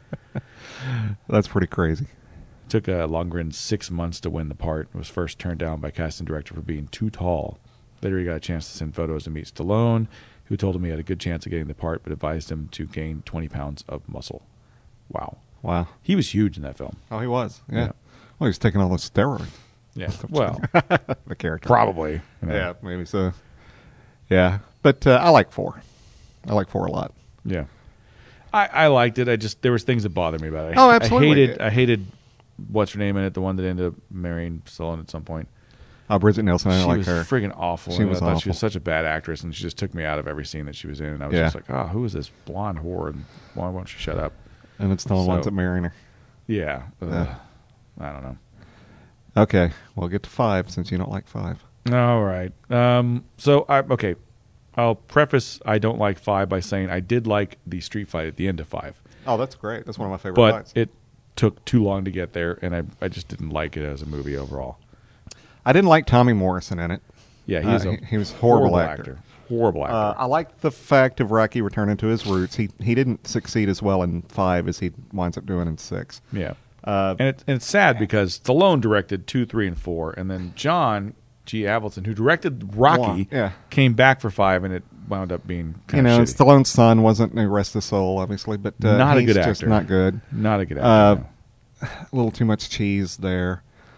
That's pretty crazy. It took Lundgren 6 months to win the part. Was first turned down by casting director for being too tall. Later, he got a chance to send photos and meet Stallone, who told him he had a good chance of getting the part, but advised him to gain 20 pounds of muscle. Wow. Wow. He was huge in that film. Oh, he was. Yeah. Yeah. Well, he was taking all those steroids. Yeah. Well, The character. probably. You know. Yeah, maybe so. Yeah. But I like 4. I like 4 a lot. Yeah. I liked it. There was things that bothered me about it. Oh, absolutely. I hated what's her name in it, the one that ended up marrying Stallone at some point. Bridget Nielsen, I She didn't like was her. friggin' awful. She and was I thought she awful. was such a bad actress, and she just took me out of every scene that she was in. And I was Yeah. just like, oh, who is this blonde whore? And why won't she shut up? And it's Stallone winds So- up marrying her. Yeah. Yeah. I don't know. Okay, we'll get to 5 since you don't like 5. All right. Okay. I'll preface I don't like 5 by saying I did like the street fight at the end of 5, Oh, that's great. That's one of my favorite but fights. it took too long to get there, and I just didn't like it as a movie overall. I didn't like Tommy Morrison in it. Yeah, he was a horrible actor. Horrible actor. I like the fact of Rocky returning to his roots. He didn't succeed as well in 5 as he winds up doing in 6. Yeah. And it's sad because Stallone directed 2, 3, and 4, and then John G. Avildsen, who directed Rocky, One, yeah. came back for 5, and it wound up being You kind know, of shitty. Stallone's son wasn't a rest his soul, obviously, but Not a he's good just actor. not good. Not a good actor. No. A little too much cheese there.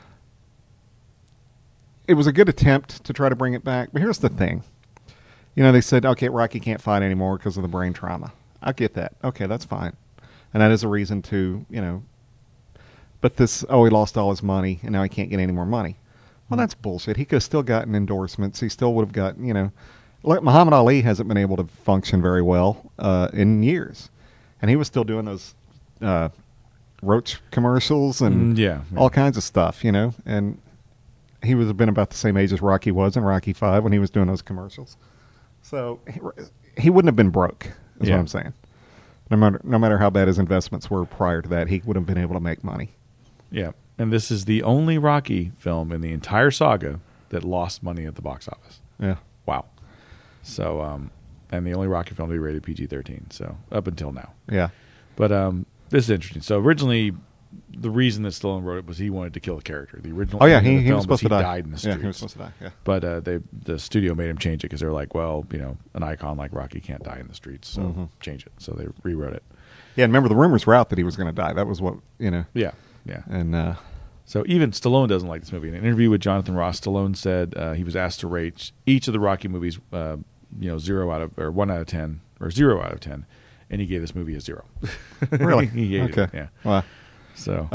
It was a good attempt to try to bring it back, but here's the thing. You know, they said, okay, Rocky can't fight anymore because of the brain trauma. I get that. Okay, that's fine. And that is a reason to, you know, but this, he lost all his money, and now he can't get any more money. Well, that's bullshit. He could have still gotten endorsements. He still would have gotten, you know, like Muhammad Ali hasn't been able to function very well in years. And he was still doing those Roach commercials and Yeah. all kinds of stuff, you know. And he would have been about the same age as Rocky was in Rocky 5 when he was doing those commercials. So he wouldn't have been broke, is Yeah. what I'm saying. No matter how bad his investments were prior to that, he would have been able to make money. Yeah. And this is the only Rocky film in the entire saga that lost money at the box office. Yeah. Wow. So, and the only Rocky film to be rated PG-13. So up until now. Yeah. But this is interesting. So originally, the reason that Stallone wrote it was he wanted to kill the character. The original. Oh, yeah, ending of the he film was supposed to die. Died in the streets. Yeah, he was supposed to die, yeah. But the studio made him change it because they were like, well, you know, an icon like Rocky can't die in the streets, so Mm-hmm. change it. So they rewrote it. Yeah, and remember, the rumors were out that he was going to die. That was what, you know. Yeah, yeah. And So even Stallone doesn't like this movie. In an interview with Jonathan Ross, Stallone said he was asked to rate each of the Rocky movies, 0 out of or 1 out of 10 or 0 out of 10, and he gave this movie a 0. really? He hated okay. it. Yeah. Well, So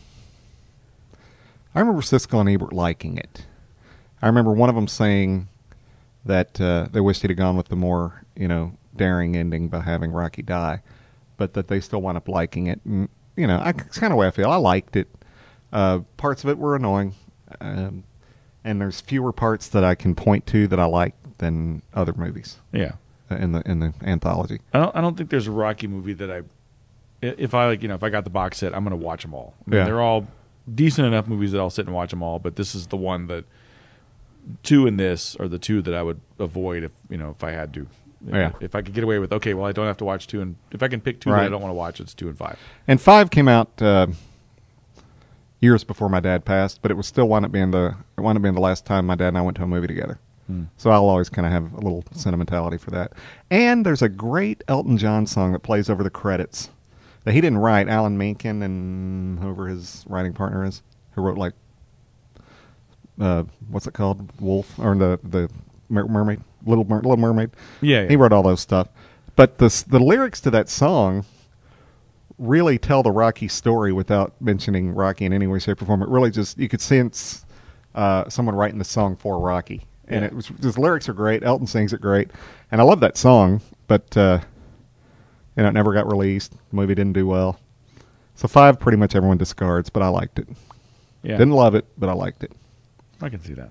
I remember Siskel and Ebert liking it. I remember one of them saying that they wished he'd have gone with the more, you know, daring ending by having Rocky die, but that they still wound up liking it. And, you know, it's kind of the way I feel. I liked it. Parts of it were annoying, and there's fewer parts that I can point to that I like than other movies yeah. in the anthology. I don't think there's a Rocky movie that if I got the box set, I'm going to watch them all. I mean, Yeah. they're all decent enough movies that I'll sit and watch them all, but this is the one that 2 and this are the 2 that I would avoid if I had to. Yeah. If I could get away with, okay, well, I don't have to watch 2, and if I can pick 2 that I Right. don't want to watch, it's 2 and 5. And 5 came out years before my dad passed, but it was still wound up being the last time my dad and I went to a movie together. So I'll always kind of have a little sentimentality for that. And there's a great Elton John song that plays over the credits that he didn't write. Alan Menken and whoever his writing partner is, who wrote like what's it called, Wolf, or the Mermaid, Little Mermaid. Yeah. He wrote all those stuff. But the lyrics to that song really tell the Rocky story without mentioning Rocky in any way, shape, or form. It really just, you could sense someone writing the song for Rocky. And Yeah. it was, his lyrics are great. Elton sings it great. And I love that song, but it never got released. The movie didn't do well. So 5 pretty much everyone discards, but I liked it. Yeah. Didn't love it, but I liked it. I can see that.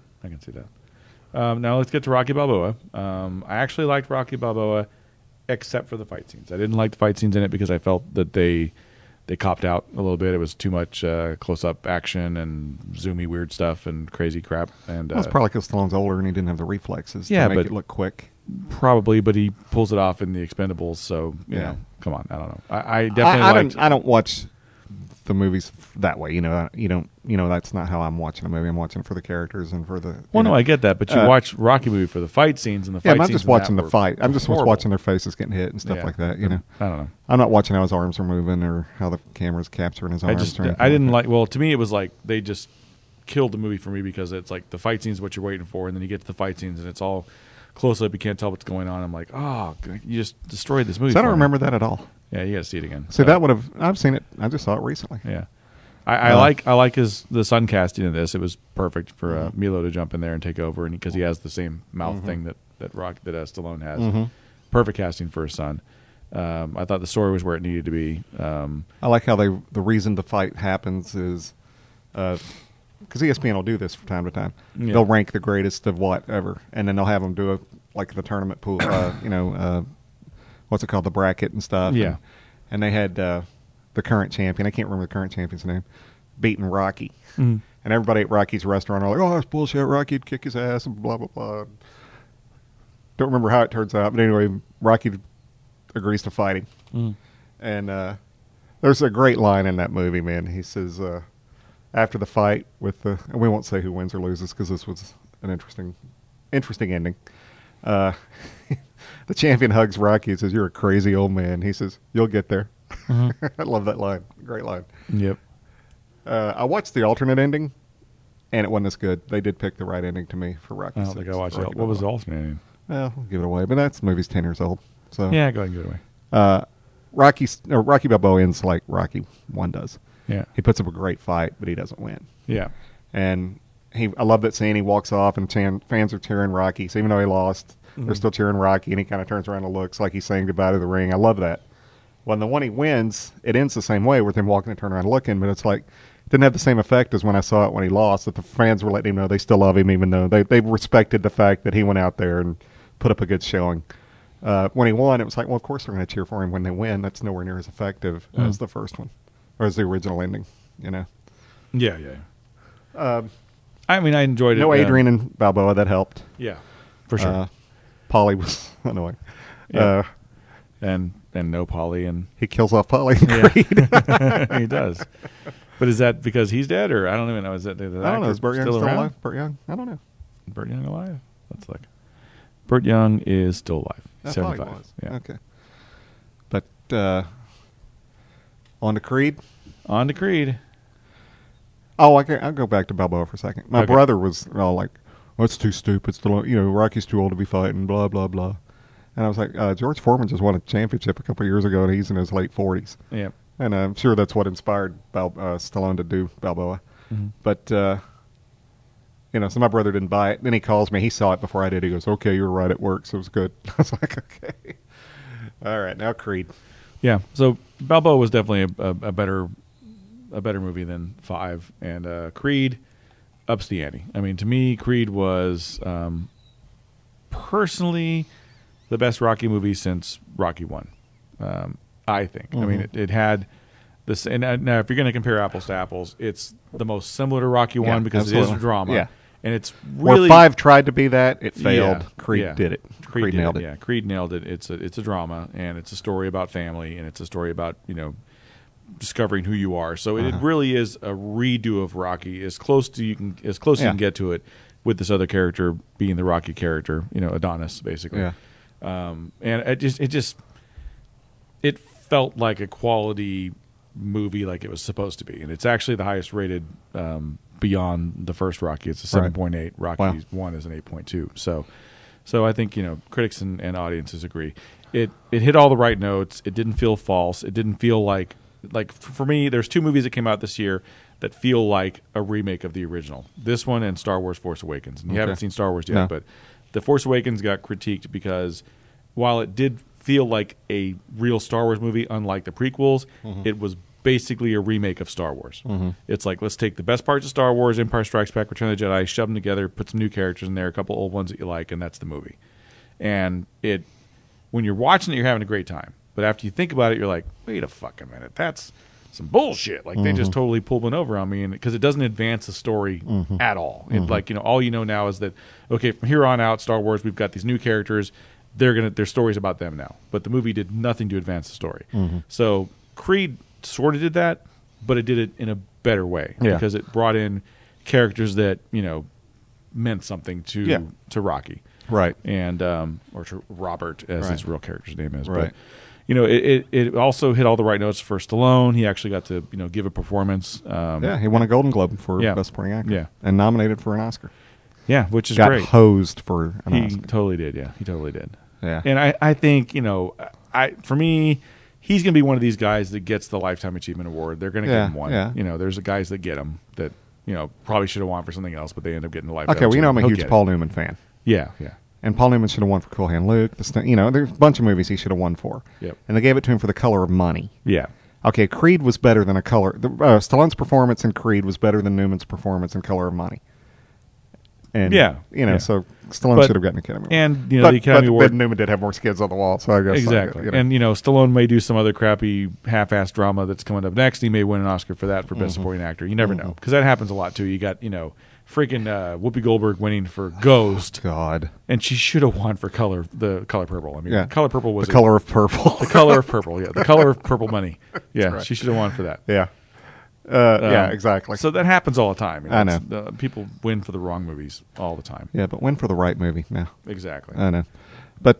Now let's get to Rocky Balboa. I actually liked Rocky Balboa, except for the fight scenes. I didn't like the fight scenes in it because I felt that they copped out a little bit. It was too much close-up action and zoomy weird stuff and crazy crap. And Well, it's probably because Stallone's older and he didn't have the reflexes Yeah, to make but- it look quick. probably, but he pulls it off in the Expendables. So you Yeah. know, come on, I don't know. I definitely liked. I don't watch the movies that way. You don't. That's not how I'm watching a movie. I'm watching it for the characters and for the. Well, no, I get that, but you watch Rocky movie for the fight scenes and the Yeah, fight I'm scenes. just in watching that the were fight. I'm just horrible. watching their faces getting hit and stuff Yeah. like that. You know, I don't know. I'm not watching how his arms are moving or how the camera's capturing his arms. or anything I didn't that. like. Well, to me, it was like they just killed the movie for me because it's like the fight scenes is what you're waiting for, and then you get to the fight scenes and it's all close up, you can't tell what's going on. I'm like, oh, you just destroyed this movie. So I for don't me. remember that at all. Yeah, you got to see it again. See, that would have. I've seen it. I just saw it recently. Yeah, I like the son casting in this. It was perfect for Milo to jump in there and take over, and because he has the same mouth thing that Stallone has. Perfect casting for his son. I thought the story was where it needed to be. I like how the reason the fight happens is because ESPN will do this from time to time. Yeah. They'll rank the greatest of whatever, and then they'll have them do the tournament pool. What's it called, the bracket and stuff. Yeah. And they had the current champion. I can't remember the current champion's name. Beating Rocky, and everybody at Rocky's restaurant are like, "Oh, that's bullshit. Rocky'd kick his ass," and blah blah blah. Don't remember how it turns out, but anyway, Rocky agrees to fight him. And there's a great line in that movie, man. He says after the fight and we won't say who wins or loses because this was an interesting ending. The champion hugs Rocky and says, "You're a crazy old man." He says, "You'll get there." I love that line. Great line. Yep. I watched the alternate ending, and it wasn't as good. They did pick the right ending to me for Rocky. I don't think I watched it. What was the alternating? Well, we'll give it away, but that movie's 10 years old. So Yeah, go ahead and give it away. Rocky Balboa ends like Rocky 1 does. Yeah. He puts up a great fight, but he doesn't win. Yeah. And I love that scene. He walks off, and fans are cheering Rocky. So even though he lost, they're still cheering Rocky, and he kind of turns around and looks like he's saying goodbye to the ring. I love that. When the one he wins, it ends the same way with him walking and turning around and looking, but it's like it didn't have the same effect as when I saw it when he lost, that the fans were letting him know they still love him, even though they respected the fact that he went out there and put up a good showing. When he won, it was like, well, of course they're going to cheer for him when they win. That's nowhere near as effective as the first one, or as the original ending, you know? Yeah, yeah. I mean, I enjoyed it. No Adrian and Balboa, that helped. Yeah, for sure. Polly was annoying. Yeah. And no Polly, and he kills off Polly in Creed. he does. But is that because he's dead, or I don't even know? Is that the I don't know. Is Burt Young still alive? Burt Young? I don't know. Burt Young alive? Let's look. Burt Young is still alive. That 75. was. Yeah. Okay. But on to Creed. On to Creed. Oh, I'll go back to Balboa for a second. My brother was all like, "Oh, it's too stupid. Rocky's too old to be fighting." Blah blah blah. And I was like, George Foreman just won a championship a couple of years ago, and he's in his late 40s. Yeah. And I'm sure that's what inspired Stallone to do Balboa. But, so my brother didn't buy it. Then he calls me. He saw it before I did. He goes, "Okay, you were right. It works." So it was good. I was like, okay. All right, now Creed. Yeah. So Balboa was definitely a better movie than 5. And Creed ups the ante. I mean, to me, Creed was personally the best Rocky movie since Rocky 1, I think. I mean, it had this. And now, if you're going to compare apples to apples, it's the most similar to Rocky 1 because it is a drama. Yeah. And it's really. Where 5 tried to be that, it failed. Yeah, Creed did it. Creed nailed it. Yeah, Creed nailed it. It's a drama, and it's a story about family, and it's a story about, discovering who you are. So it really is a redo of Rocky, as close as you can get to it, with this other character being the Rocky character, Adonis, basically. Yeah. And it felt like a quality movie, like it was supposed to be, and it's actually the highest rated beyond the first Rocky. It's a 7.8. Rocky 1 is an 8.2. So I think critics and audiences agree. It hit all the right notes. It didn't feel false. It didn't feel like for me. There's 2 movies that came out this year that feel like a remake of the original. This one and Star Wars: Force Awakens. And you haven't seen Star Wars yet, but The Force Awakens got critiqued because while it did feel like a real Star Wars movie, unlike the prequels, it was basically a remake of Star Wars. It's like, let's take the best parts of Star Wars, Empire Strikes Back, Return of the Jedi, shove them together, put some new characters in there, a couple old ones that you like, and that's the movie. And when you're watching it, you're having a great time. But after you think about it, you're like, wait a fucking minute, that's some bullshit. Like, they just totally pulled one over on me, because it doesn't advance the story at all. All you know now is that, okay, from here on out, Star Wars, we've got these new characters. Their story's about them now. But the movie did nothing to advance the story. So Creed sort of did that, but it did it in a better way because it brought in characters that meant something to Rocky, right? And or to Robert, as his real character's name is, right? But it also hit all the right notes for Stallone. He actually got to give a performance. He won a Golden Globe for Best Supporting Actor. Yeah, and nominated for an Oscar. Yeah, which is got great. hosed for an He Oscar. totally did. Yeah, he totally did. Yeah. And I think, for me, he's going to be one of these guys that gets the Lifetime Achievement Award. They're going to give him one. Yeah. There's the guys that get them that, probably should have won for something else, but they end up getting the Lifetime Okay, well, I'm Achievement. a He'll huge get Paul it. Newman fan. Yeah, yeah. And Paul Newman should have won for Cool Hand Luke. There's a bunch of movies he should have won for. Yep. And they gave it to him for The Color of Money. Yeah. Okay, Creed was better than Stallone's performance in Creed was better than Newman's performance in Color of Money. And Yeah. so Stallone But- should have gotten the Academy Award. And, the Academy Award. But Newman did have more skids on the wall, so I guess Exactly. And, Stallone may do some other crappy half-assed drama that's coming up next. He may win an Oscar for that for Best Supporting Actor. You never know. Because that happens a lot, too. You got, freaking Whoopi Goldberg winning for Ghost. God. And she should have won for The Color Purple. I mean, Yeah. Color Purple was The Color of Purple. The Color of Purple, yeah. The Color of Purple Money. Yeah, right. she should have won for that. Yeah. Yeah, exactly. So that happens all the time. I know. People win for the wrong movies all the time. Yeah, but win for the right movie. Yeah. Exactly. I know. But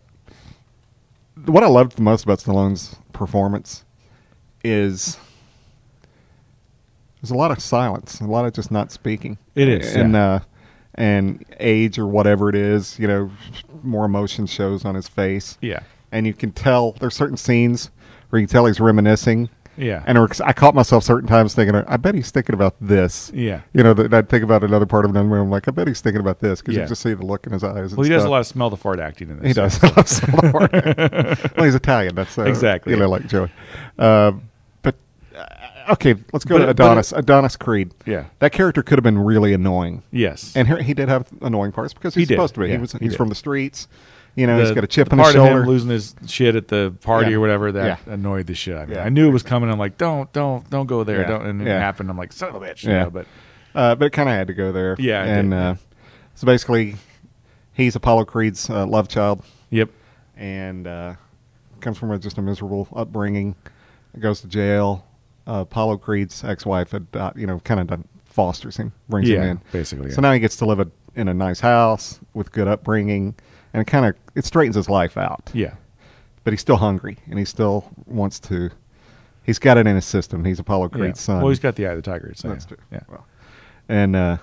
what I loved the most about Stallone's performance is there's a lot of silence, a lot of just not speaking. It is, and age or whatever it is, more emotion shows on his face. Yeah. And you can tell there's certain scenes where you can tell he's reminiscing. Yeah. And I caught myself certain times thinking, I bet he's thinking about this. Yeah. That I'd think about another part of another movie. I'm like, I bet he's thinking about this because Yeah. you just see the look in his eyes. And Well, he does a stuff. lot of smell the fart acting in this. He does. I love Saul Martin. Well, he's Italian. That's Exactly. like Joey. But okay, let's go But- to Adonis. Adonis Creed. Yeah. that character could have been really annoying. Yes. And he did have annoying parts because He he's did. supposed to be. Yeah, He's he did. from the streets. He's got a chip the on his part of shoulder. him losing his shit at the party Yeah. or whatever that Yeah. annoyed the shit out of me. Yeah. I knew it was coming. I'm like, don't go there. Yeah. Don't. And it Yeah. happened. I'm like, son of a bitch. Yeah. But It kind of had to go there. Yeah, it and did. so basically, he's Apollo Creed's love child. yep. And comes from just a miserable upbringing. Goes to jail. Apollo Creed's ex-wife had, kind of fosters him, brings him Yeah, in. basically, So yeah. now he gets to live in a nice house with good upbringing, and it straightens his life out. Yeah. But he's still hungry, and he still wants to. He's got it in his system. He's Apollo Yeah. Creed's son. Well, he's got the eye of the tiger. So That's yeah. true. Yeah. Well, and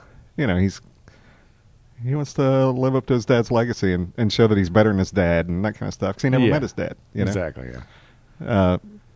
he wants to live up to his dad's legacy and show that he's better than his dad and that kind of stuff because he never Yeah. met his dad. Exactly. Yeah.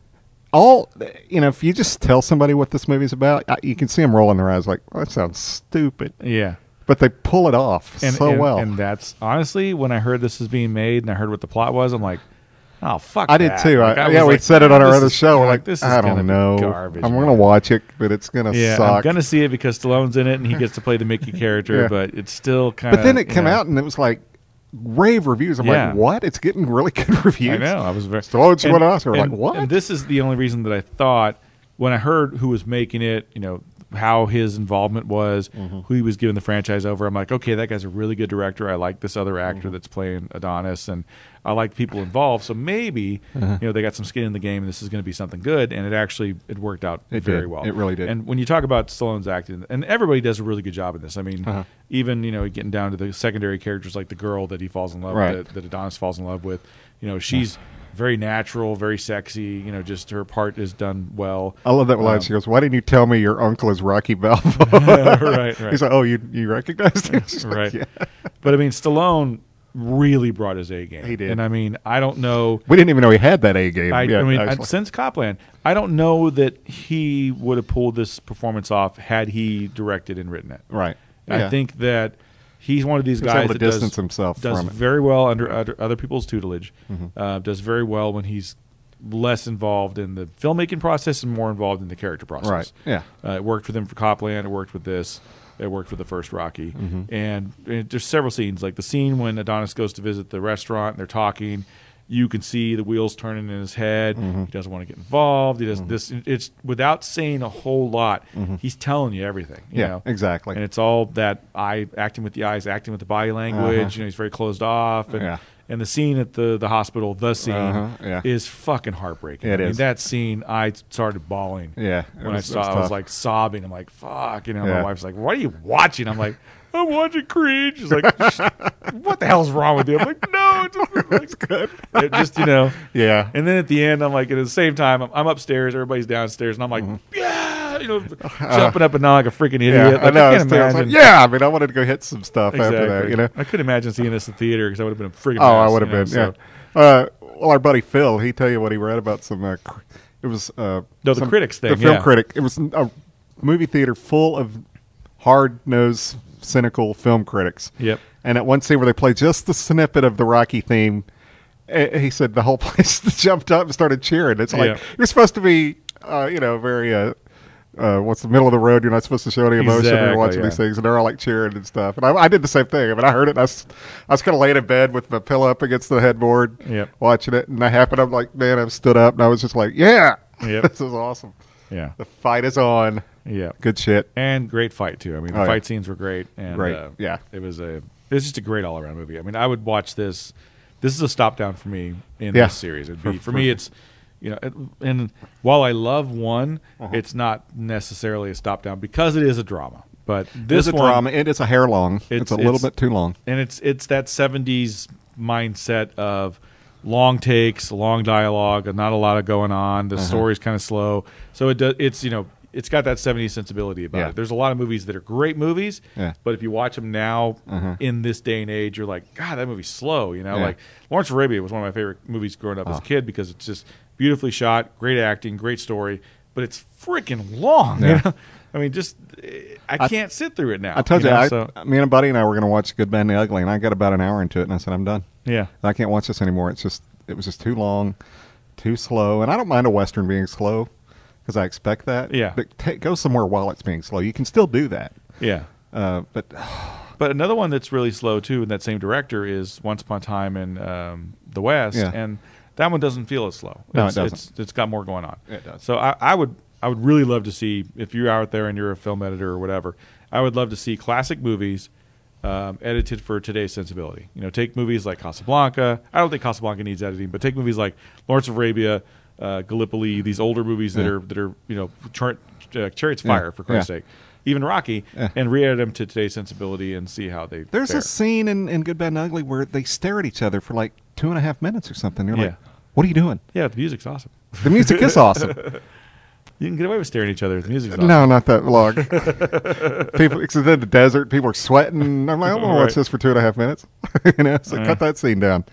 If you just tell somebody what this movie's about, you can see them rolling their eyes like, oh, that sounds stupid. Yeah. But they pull it off so well. And that's honestly, when I heard this was being made and I heard what the plot was, I'm like, oh fuck. I did that. too. Like, I was we like, said it on our this other is- show. We're yeah, like, this is I gonna don't be know. garbage, I'm man. going to watch it, but it's going to Yeah, suck. I'm gonna see it because Stallone's in it and he gets to play the Mickey character, Yeah. but it's still kind of. But then it came out and it was like rave reviews. I'm Yeah. like, what? It's getting really good reviews. I know. I was very. Stallone should and- win an Oscar. I'm and- like, what? And this is the only reason that I thought when I heard who was making it, how his involvement was, Mm-hmm. who he was giving the franchise over. I'm like, okay, that guy's a really good director. I like this other Mm-hmm. actor that's playing Adonis, and I like people involved. So maybe Uh-huh. they got some skin in the game, and this is going to be something good. And it worked out It very did. well. It really did. And when you talk about Stallone's acting, and everybody does a really good job in this. I mean, Uh-huh. even getting down to the secondary characters like the girl that he falls in love Right. with, that Adonis falls in love with. She's very natural, very sexy. Just her part is done well. I love that line. She goes, "Why didn't you tell me your uncle is Rocky Balboa?" right. He's like, "Oh, you recognized him?" She's like, Right. "Yeah." But I mean, Stallone really brought his A game. He did. And I mean, I don't know. We didn't even know he had that A game. Actually. Since Copland, I don't know that he would have pulled this performance off had he directed and written it. Right. I Yeah. think that he's one of these He was guys able to that distance himself does from it. very well under other people's tutelage. Mm-hmm. Does very well when he's less involved in the filmmaking process and more involved in the character process. Right. Yeah. It worked with him for Copland. It worked with this. It worked with the first Rocky. Mm-hmm. And there's several scenes, like the scene when Adonis goes to visit the restaurant and they're talking. You can see the wheels turning in his head. Mm-hmm. He doesn't want to get involved. He doesn't. This. It's without saying a whole lot. He's telling you everything. You Yeah, know? exactly. And it's all that eye acting with the eyes, acting with the body language. He's very closed off. And Yeah. and the scene at the hospital, the scene Yeah. is fucking heartbreaking. It I mean, is. that scene, I started bawling. Yeah, it When was- I it saw, was I was tough. like sobbing. I'm like, fuck. Yeah. My wife's like, what are you watching? I'm like, I'm watching Creed. She's like, what the hell's wrong with you? I'm like, no, it's good. It just, Yeah. And then at the end, I'm like, at the same time, I'm upstairs, everybody's downstairs, and I'm like, Mm-hmm. yeah, jumping up and down like a freaking idiot. Yeah, Like, I know. can't imagine. Yeah, I mean, I wanted to go hit some stuff Exactly. after that, you know? I couldn't imagine seeing this in theater because I would have been a freaking Oh, I mess, would have you know, been, so. yeah. Well, our buddy Phil, he tell you what he read about some. It was the critics thing, the film yeah. critic. It was a movie theater full of hard-nosed, cynical film critics. Yep. And at one scene where they played just the snippet of the Rocky theme, he said the whole place jumped up and started cheering. It's like Yeah. you're supposed to be, very. What's the middle of the road? You're not supposed to show any emotion when Exactly, you're watching yeah. these things, and they're all like cheering and stuff. And I did the same thing. I mean, I heard it. And I was kind of laying in bed with my pillow up against the headboard, Yep. watching it, and that happened. I'm like, man, I stood up, and I was just like, yeah, Yep. this is awesome. Yeah. The fight is on. Yeah. Good shit. And great fight too. I mean, the Oh, yeah. fight scenes were great. And, Great, yeah. It was just a great all around movie. I mean, I would watch this. This is a stop down for me in Yeah. this series. It'd be for me. It's and while I love one, it's not necessarily a stop down because it is a drama. But this It's a one, drama. It's a hair long. It's a little bit too long. and it's that 70s mindset of long takes, long dialogue, and not a lot of going on. The story's kind of slow, so it's got that 70s sensibility about Yeah. it. There's a lot of movies that are great movies, Yeah. but if you watch them now in this day and age, you're like, God, that movie's slow. Like Lawrence of Arabia was one of my favorite movies growing up as a kid because it's just beautifully shot, great acting, great story, but it's freaking long. Yeah. You know? I mean, just I can't sit through it now. I told you, so, me and a buddy and I were going to watch Good, Bad, and the Ugly, and I got about an hour into it, and I said, I'm done. yeah. I can't watch this anymore. It was just too long, too slow. And I don't mind a Western being slow because I expect that. Yeah. But go somewhere while it's being slow. You can still do that. Yeah. But But another one that's really slow too, and that same director is Once Upon a Time in the West, Yeah. and that one doesn't feel as slow. No, it doesn't. It's got more going on. It does. So I would really love to see, if you're out there and you're a film editor or whatever, I would love to see classic movies edited for today's sensibility. Take movies like Casablanca. I don't think Casablanca needs editing, but take movies like Lawrence of Arabia, Gallipoli, these older movies that are Chariots of Fire, for Christ's Yeah. sake. Even Rocky, and re-edit them to today's sensibility and see how they there's fare. a scene in Good, Bad, and Ugly where they stare at each other for like 2.5 minutes or something. You're like, Yeah. what are you doing? Yeah, the music's awesome. The music is awesome. You can get away with staring at each other. The music's awesome. No, not that long. People, because in the desert, people are sweating. I'm like, I want to watch Right. this for 2.5 minutes. So cut that scene down.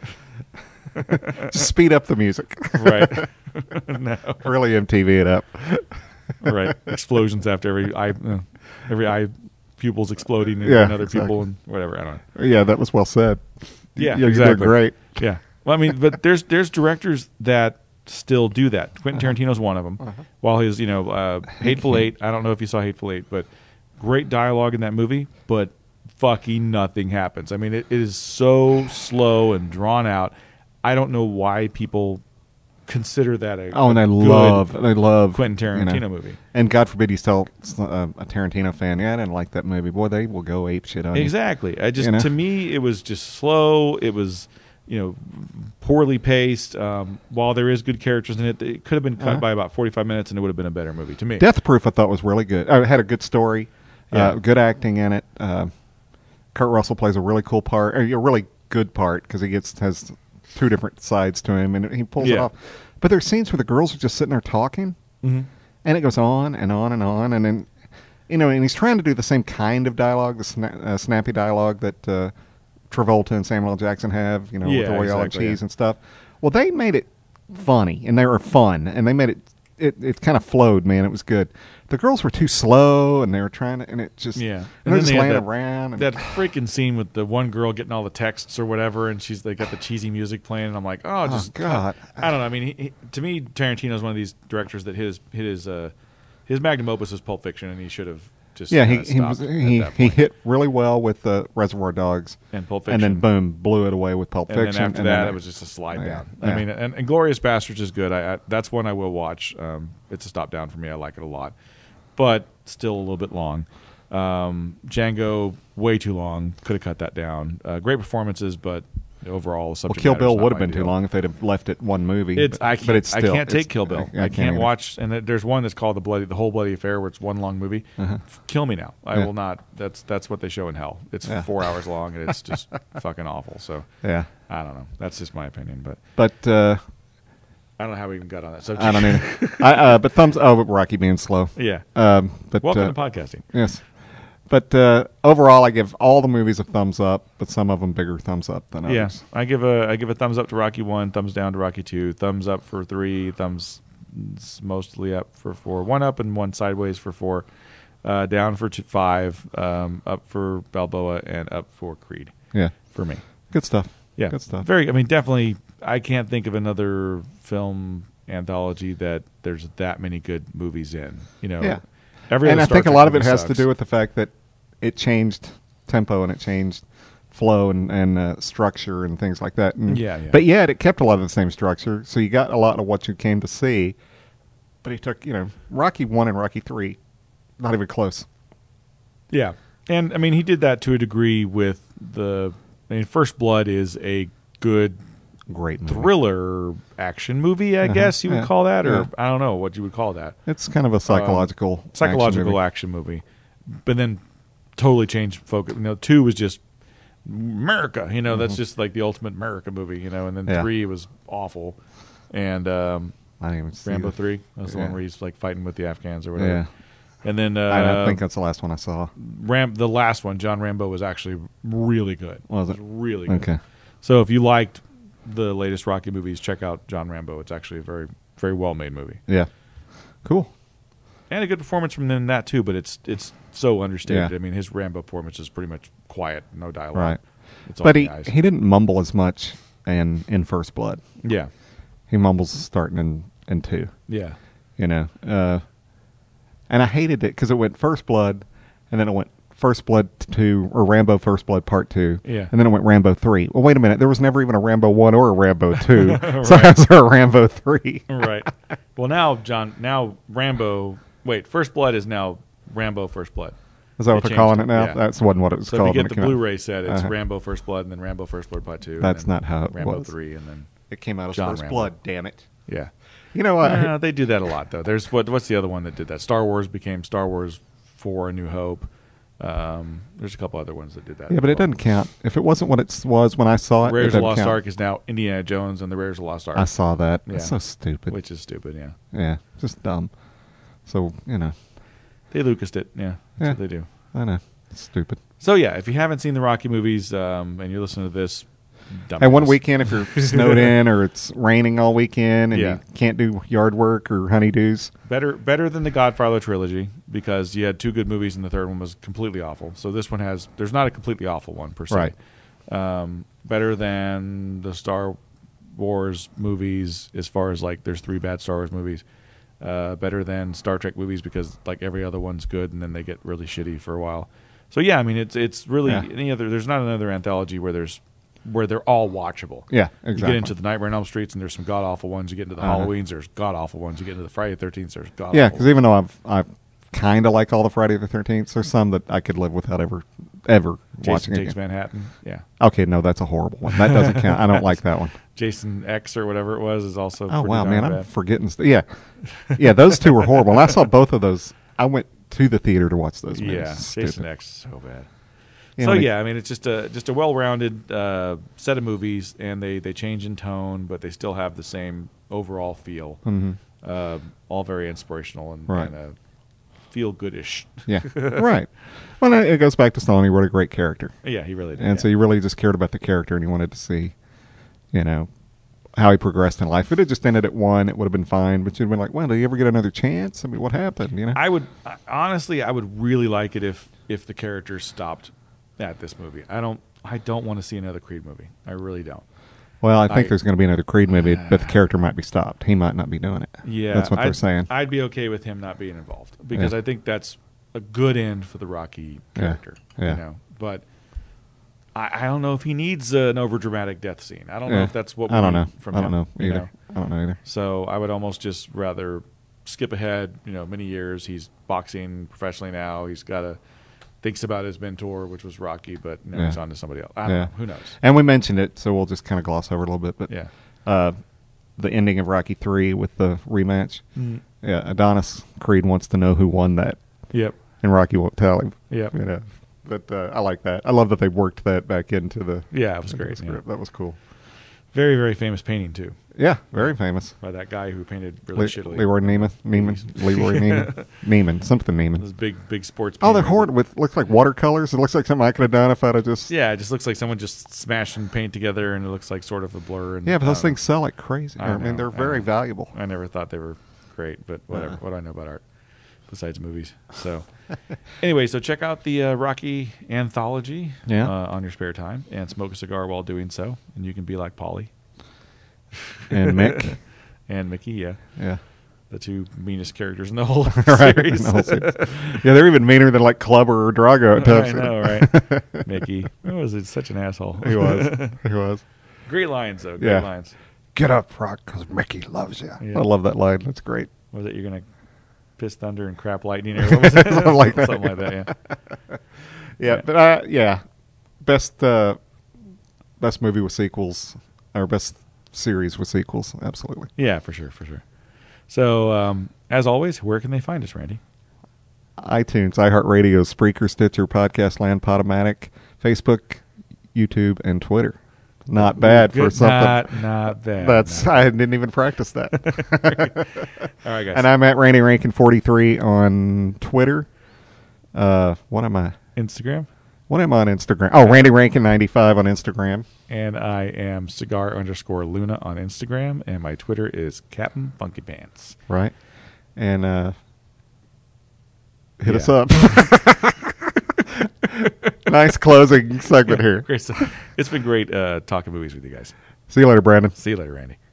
Just speed up the music. Right. No. Really MTV it up. Right. Explosions after every eye pupils exploding Yeah, in other people and whatever. I don't know. Yeah, that was well said. Yeah, You're exactly. doing great. Yeah. Well, I mean, but there's directors that still do that. Quentin Tarantino's one of them. While his, Hateful Eight, I don't know if you saw Hateful Eight, but great dialogue in that movie, but fucking nothing happens. I mean, it is so slow and drawn out. I don't know why people consider that a Oh, and I good love Quentin Tarantino movie. And God forbid you tell a Tarantino fan, yeah, I didn't like that movie. Boy, they will go ape shit on you. Exactly. I just You know? To me, it was just slow. It was, poorly paced. While there is good characters in it, it could have been cut by about 45 minutes, and it would have been a better movie to me. Death Proof I thought was really good. It had a good story, Yeah. good acting in it. Kurt Russell plays a really cool part, a really good part because he has two different sides to him, and he pulls it Yeah. off. But there's scenes where the girls are just sitting there talking, and it goes on and on and on, and then and he's trying to do the same kind of dialogue, the snappy dialogue that Travolta and Samuel L. Jackson have, with Yeah, the Royale exactly, and cheese yeah. and stuff. Well, they made it funny, and they were fun, and they made it kind of flowed, man. It was good. The girls were too slow, and they were trying to, and it just, Yeah. and And they're then just they had laying that- around. And, That freaking scene with the one girl getting all the texts or whatever, and they got the cheesy music playing, and I'm like, oh, just God. I don't know. I mean, to me, Tarantino's one of these directors that his magnum opus is Pulp Fiction, and he should have just yeah, kinda he stopped at that he point. hit really well with Reservoir Dogs And Pulp and then Fiction. boom, blew it away with Pulp And Fiction. then after that, it was just a slide Yeah, down. yeah. I mean, and Glorious Bastards is good. That's one I will watch. It's a stop down for me. I like it a lot, but still a little bit long. Django, way too long. Could have cut that down. Great performances, but overall, the Well, subject Kill matter's Bill not would have my been too deal. long if they'd have left it one movie. I but it's still, I can't take Kill Bill. I can't either. watch. And there's one that's called the Whole Bloody Affair, where it's one long movie. Kill me now. I Yeah. will not. That's what they show in hell. It's Yeah. 4 hours long, and it's just fucking awful. So Yeah, I don't know. That's just my opinion, but but I don't know how we even got on that subject. I don't know. But Rocky being slow. Yeah. But Welcome to podcasting. Yes. But overall, I give all the movies a thumbs up, but some of them bigger thumbs up than others. Yeah, I give a thumbs up to Rocky 1, thumbs down to Rocky 2, thumbs up for 3, thumbs mostly up for 4, 1 up and 1 sideways for 4, down for 5, up for Balboa, and up for Creed. Yeah. For me. Good stuff. Yeah. Good stuff. Definitely, I can't think of another film anthology that there's that many good movies in. Yeah. Every and other I Star think a Trek lot of it movie has to sucks. do with the fact that it changed tempo and it changed flow and structure and things like that. And, Yeah. But yet it kept a lot of the same structure, so you got a lot of what you came to see. But he took, Rocky 1 and Rocky 3, not even close. Yeah. And, I mean, he did that to a degree with First Blood is a good Great movie. thriller action movie, I guess you would call that, or Yeah. I don't know what you would call that. It's kind of a psychological Action movie. But then totally changed focus. 2 was just America, that's just like the ultimate America movie, and then 3 was awful. And I didn't even see Rambo it. 3, that's the one where he's like fighting with the Afghans or whatever. Yeah. And then I don't think that's the last one I saw. the last one, John Rambo, was actually really good. Was it? was really good. Okay. So if you liked the latest Rocky movies, check out John Rambo. It's actually a very, very well made movie. Yeah. Cool. And a good performance from him in that too, but it's so understated. Yeah. I mean, his Rambo performance is pretty much quiet, no dialogue. Right. It's all But in the eyes. he didn't mumble as much in First Blood. Yeah. He mumbles starting in 2. Yeah. And I hated it because it went First Blood, and then it went First Blood 2, or Rambo First Blood Part 2, Yeah. and then it went Rambo 3. Well, wait a minute. There was never even a Rambo 1 or a Rambo 2. So how's there a Rambo 3? Right. Well, now Rambo. Wait, First Blood is now Rambo First Blood. Is that They what they're changed calling it, it now? yeah. That wasn't what it was So called. if you when get it the came out. Blu-ray set, it's Uh-huh. Rambo First Blood, and then Rambo First Blood Part 2. That's and then not how it Rambo was. 3, and then It came out as John First Rambo. Blood, damn it. yeah. What? They do that a lot, though. There's what's the other one that did that? Star Wars became Star Wars 4: A New Hope. There's a couple other ones that did that. Yeah, but it doesn't count. If it wasn't what it was when I saw it, Raiders it of doesn't the Lost count. Ark is now Indiana Jones and the Raiders of the Lost Ark. I saw that. Yeah. It's so stupid. Which is stupid, yeah. Yeah, just dumb. So, They Lucased it, yeah. That's Yeah. what they do. I know. It's stupid. So, yeah, if you haven't seen the Rocky movies and you're listening to this, And one dumbass. weekend, if you're snowed in or it's raining all weekend and Yeah. you can't do yard work or honeydews, Better than the Godfather trilogy, because you had 2 good movies and the third one was completely awful. So this one there's not a completely awful one per se. Right. Better than the Star Wars movies, as far as like there's 3 bad Star Wars movies. Better than Star Trek movies, because like every other one's good and then they get really shitty for a while. So yeah, I mean it's really Yeah. there's not another anthology where they're all watchable. Yeah, You exactly. get into the Nightmare on Elm Streets and there's some god awful ones. You get into the Halloweens, there's god awful ones. You get into the Friday the 13th, there's god yeah, awful. because even though I kind of like all the Friday the 13th, there's some that I could live without ever Jason watching Takes again. Manhattan. Yeah. Okay, no, that's a horrible one. That doesn't count. I don't like that one. Jason X or whatever it was is also Oh pretty wow, darn man, bad. I'm forgetting. Yeah, those 2 were horrible. And I saw both of those. I went to the theater to watch those movies. Yeah, Stupid. Jason X is so bad. You So know, yeah, I mean it's just a well-rounded set of movies, and they change in tone, but they still have the same overall feel. All very inspirational and, Right. and feel goodish. Yeah, right. Well, it goes back to Stallone. He wrote a great character, Yeah, he really did. and so you really just cared about the character, and you wanted to see, how he progressed in life. If it had just ended at 1, it would have been fine. But you'd been like, well, did he ever get another chance? I mean, what happened? I would really like it if the character stopped at this movie. I don't want to see another Creed movie. I really don't. Well, I think there's going to be another Creed movie, but the character might be stopped. He might not be doing it. Yeah, that's what they're saying. I'd be okay with him not being involved, because Yeah. I think that's a good end for the Rocky character. Yeah. But I don't know if he needs an overdramatic death scene. I don't know Yeah. if that's what we I don't need know. from I him. don't know you either. I don't know either. So I would almost just rather skip ahead. Many years. He's boxing professionally now. He's thinks about his mentor, which was Rocky, but now Yeah. he's on to somebody else. I don't know. Who knows? And we mentioned it, so we'll just kind of gloss over it a little bit. But Yeah. the ending of Rocky 3 with the rematch. Mm-hmm. Yeah, Adonis Creed wants to know who won that, Yep. and Rocky won't tell him. Yep. But I like that. I love that they worked that back into the Yeah, it was into the great. Yeah. script. That was cool. Very, very famous painting, too, Yeah, very famous. by that guy who painted really shittily. Leroy Neiman. Leroy Neiman. Neiman. Something Neiman. Those big sports Oh, they're painters. horrid. Looks like watercolors. It looks like something I could have done if I'd have just... Yeah, it just looks like someone just smashed and paint together, and it looks like sort of a blur. And Yeah, but I those don't know. things sell like crazy. I I mean, know, they're I very know. valuable. I never thought they were great, but whatever. What do I know about art besides movies? So, anyway, so check out the Rocky anthology Yeah. on your spare time and smoke a cigar while doing so, and you can be like Polly And Mick. and Mickey, yeah, Yeah. the two meanest characters in the whole Right. series. In the whole series. Yeah, they're even meaner than like Clubber or Drago at I times. know, right? Mickey, was such an asshole. He was. He was. Great lines, though. Great Yeah. lines. Get up, Rock, because Mickey loves you. Yeah. I love that line. That's great. Was it you're gonna piss thunder and crap lightning, or what was it? Something like that. Something like that. Yeah. Yeah, but yeah, best movie with sequels, or best series with sequels. Absolutely. Yeah, for sure, for sure. So, as always, where can they find us, Randy? iTunes, iHeartRadio, Spreaker, Stitcher, Podcast Land, Podomatic, Facebook, YouTube, and Twitter. Not bad for Good- something. Not bad. That's I didn't even practice that. All right, guys. And I'm at Randy Rankin 43 on Twitter. What am I? Instagram, What am I on Instagram? Oh, Randy Rankin 95 on Instagram. and I am cigar_Luna on Instagram, and my Twitter is Captain Funky Pants. Right. And hit Yeah. us up. Nice closing segment here. Great stuff. It's been great talking movies with you guys. See you later, Brandon. See you later, Randy.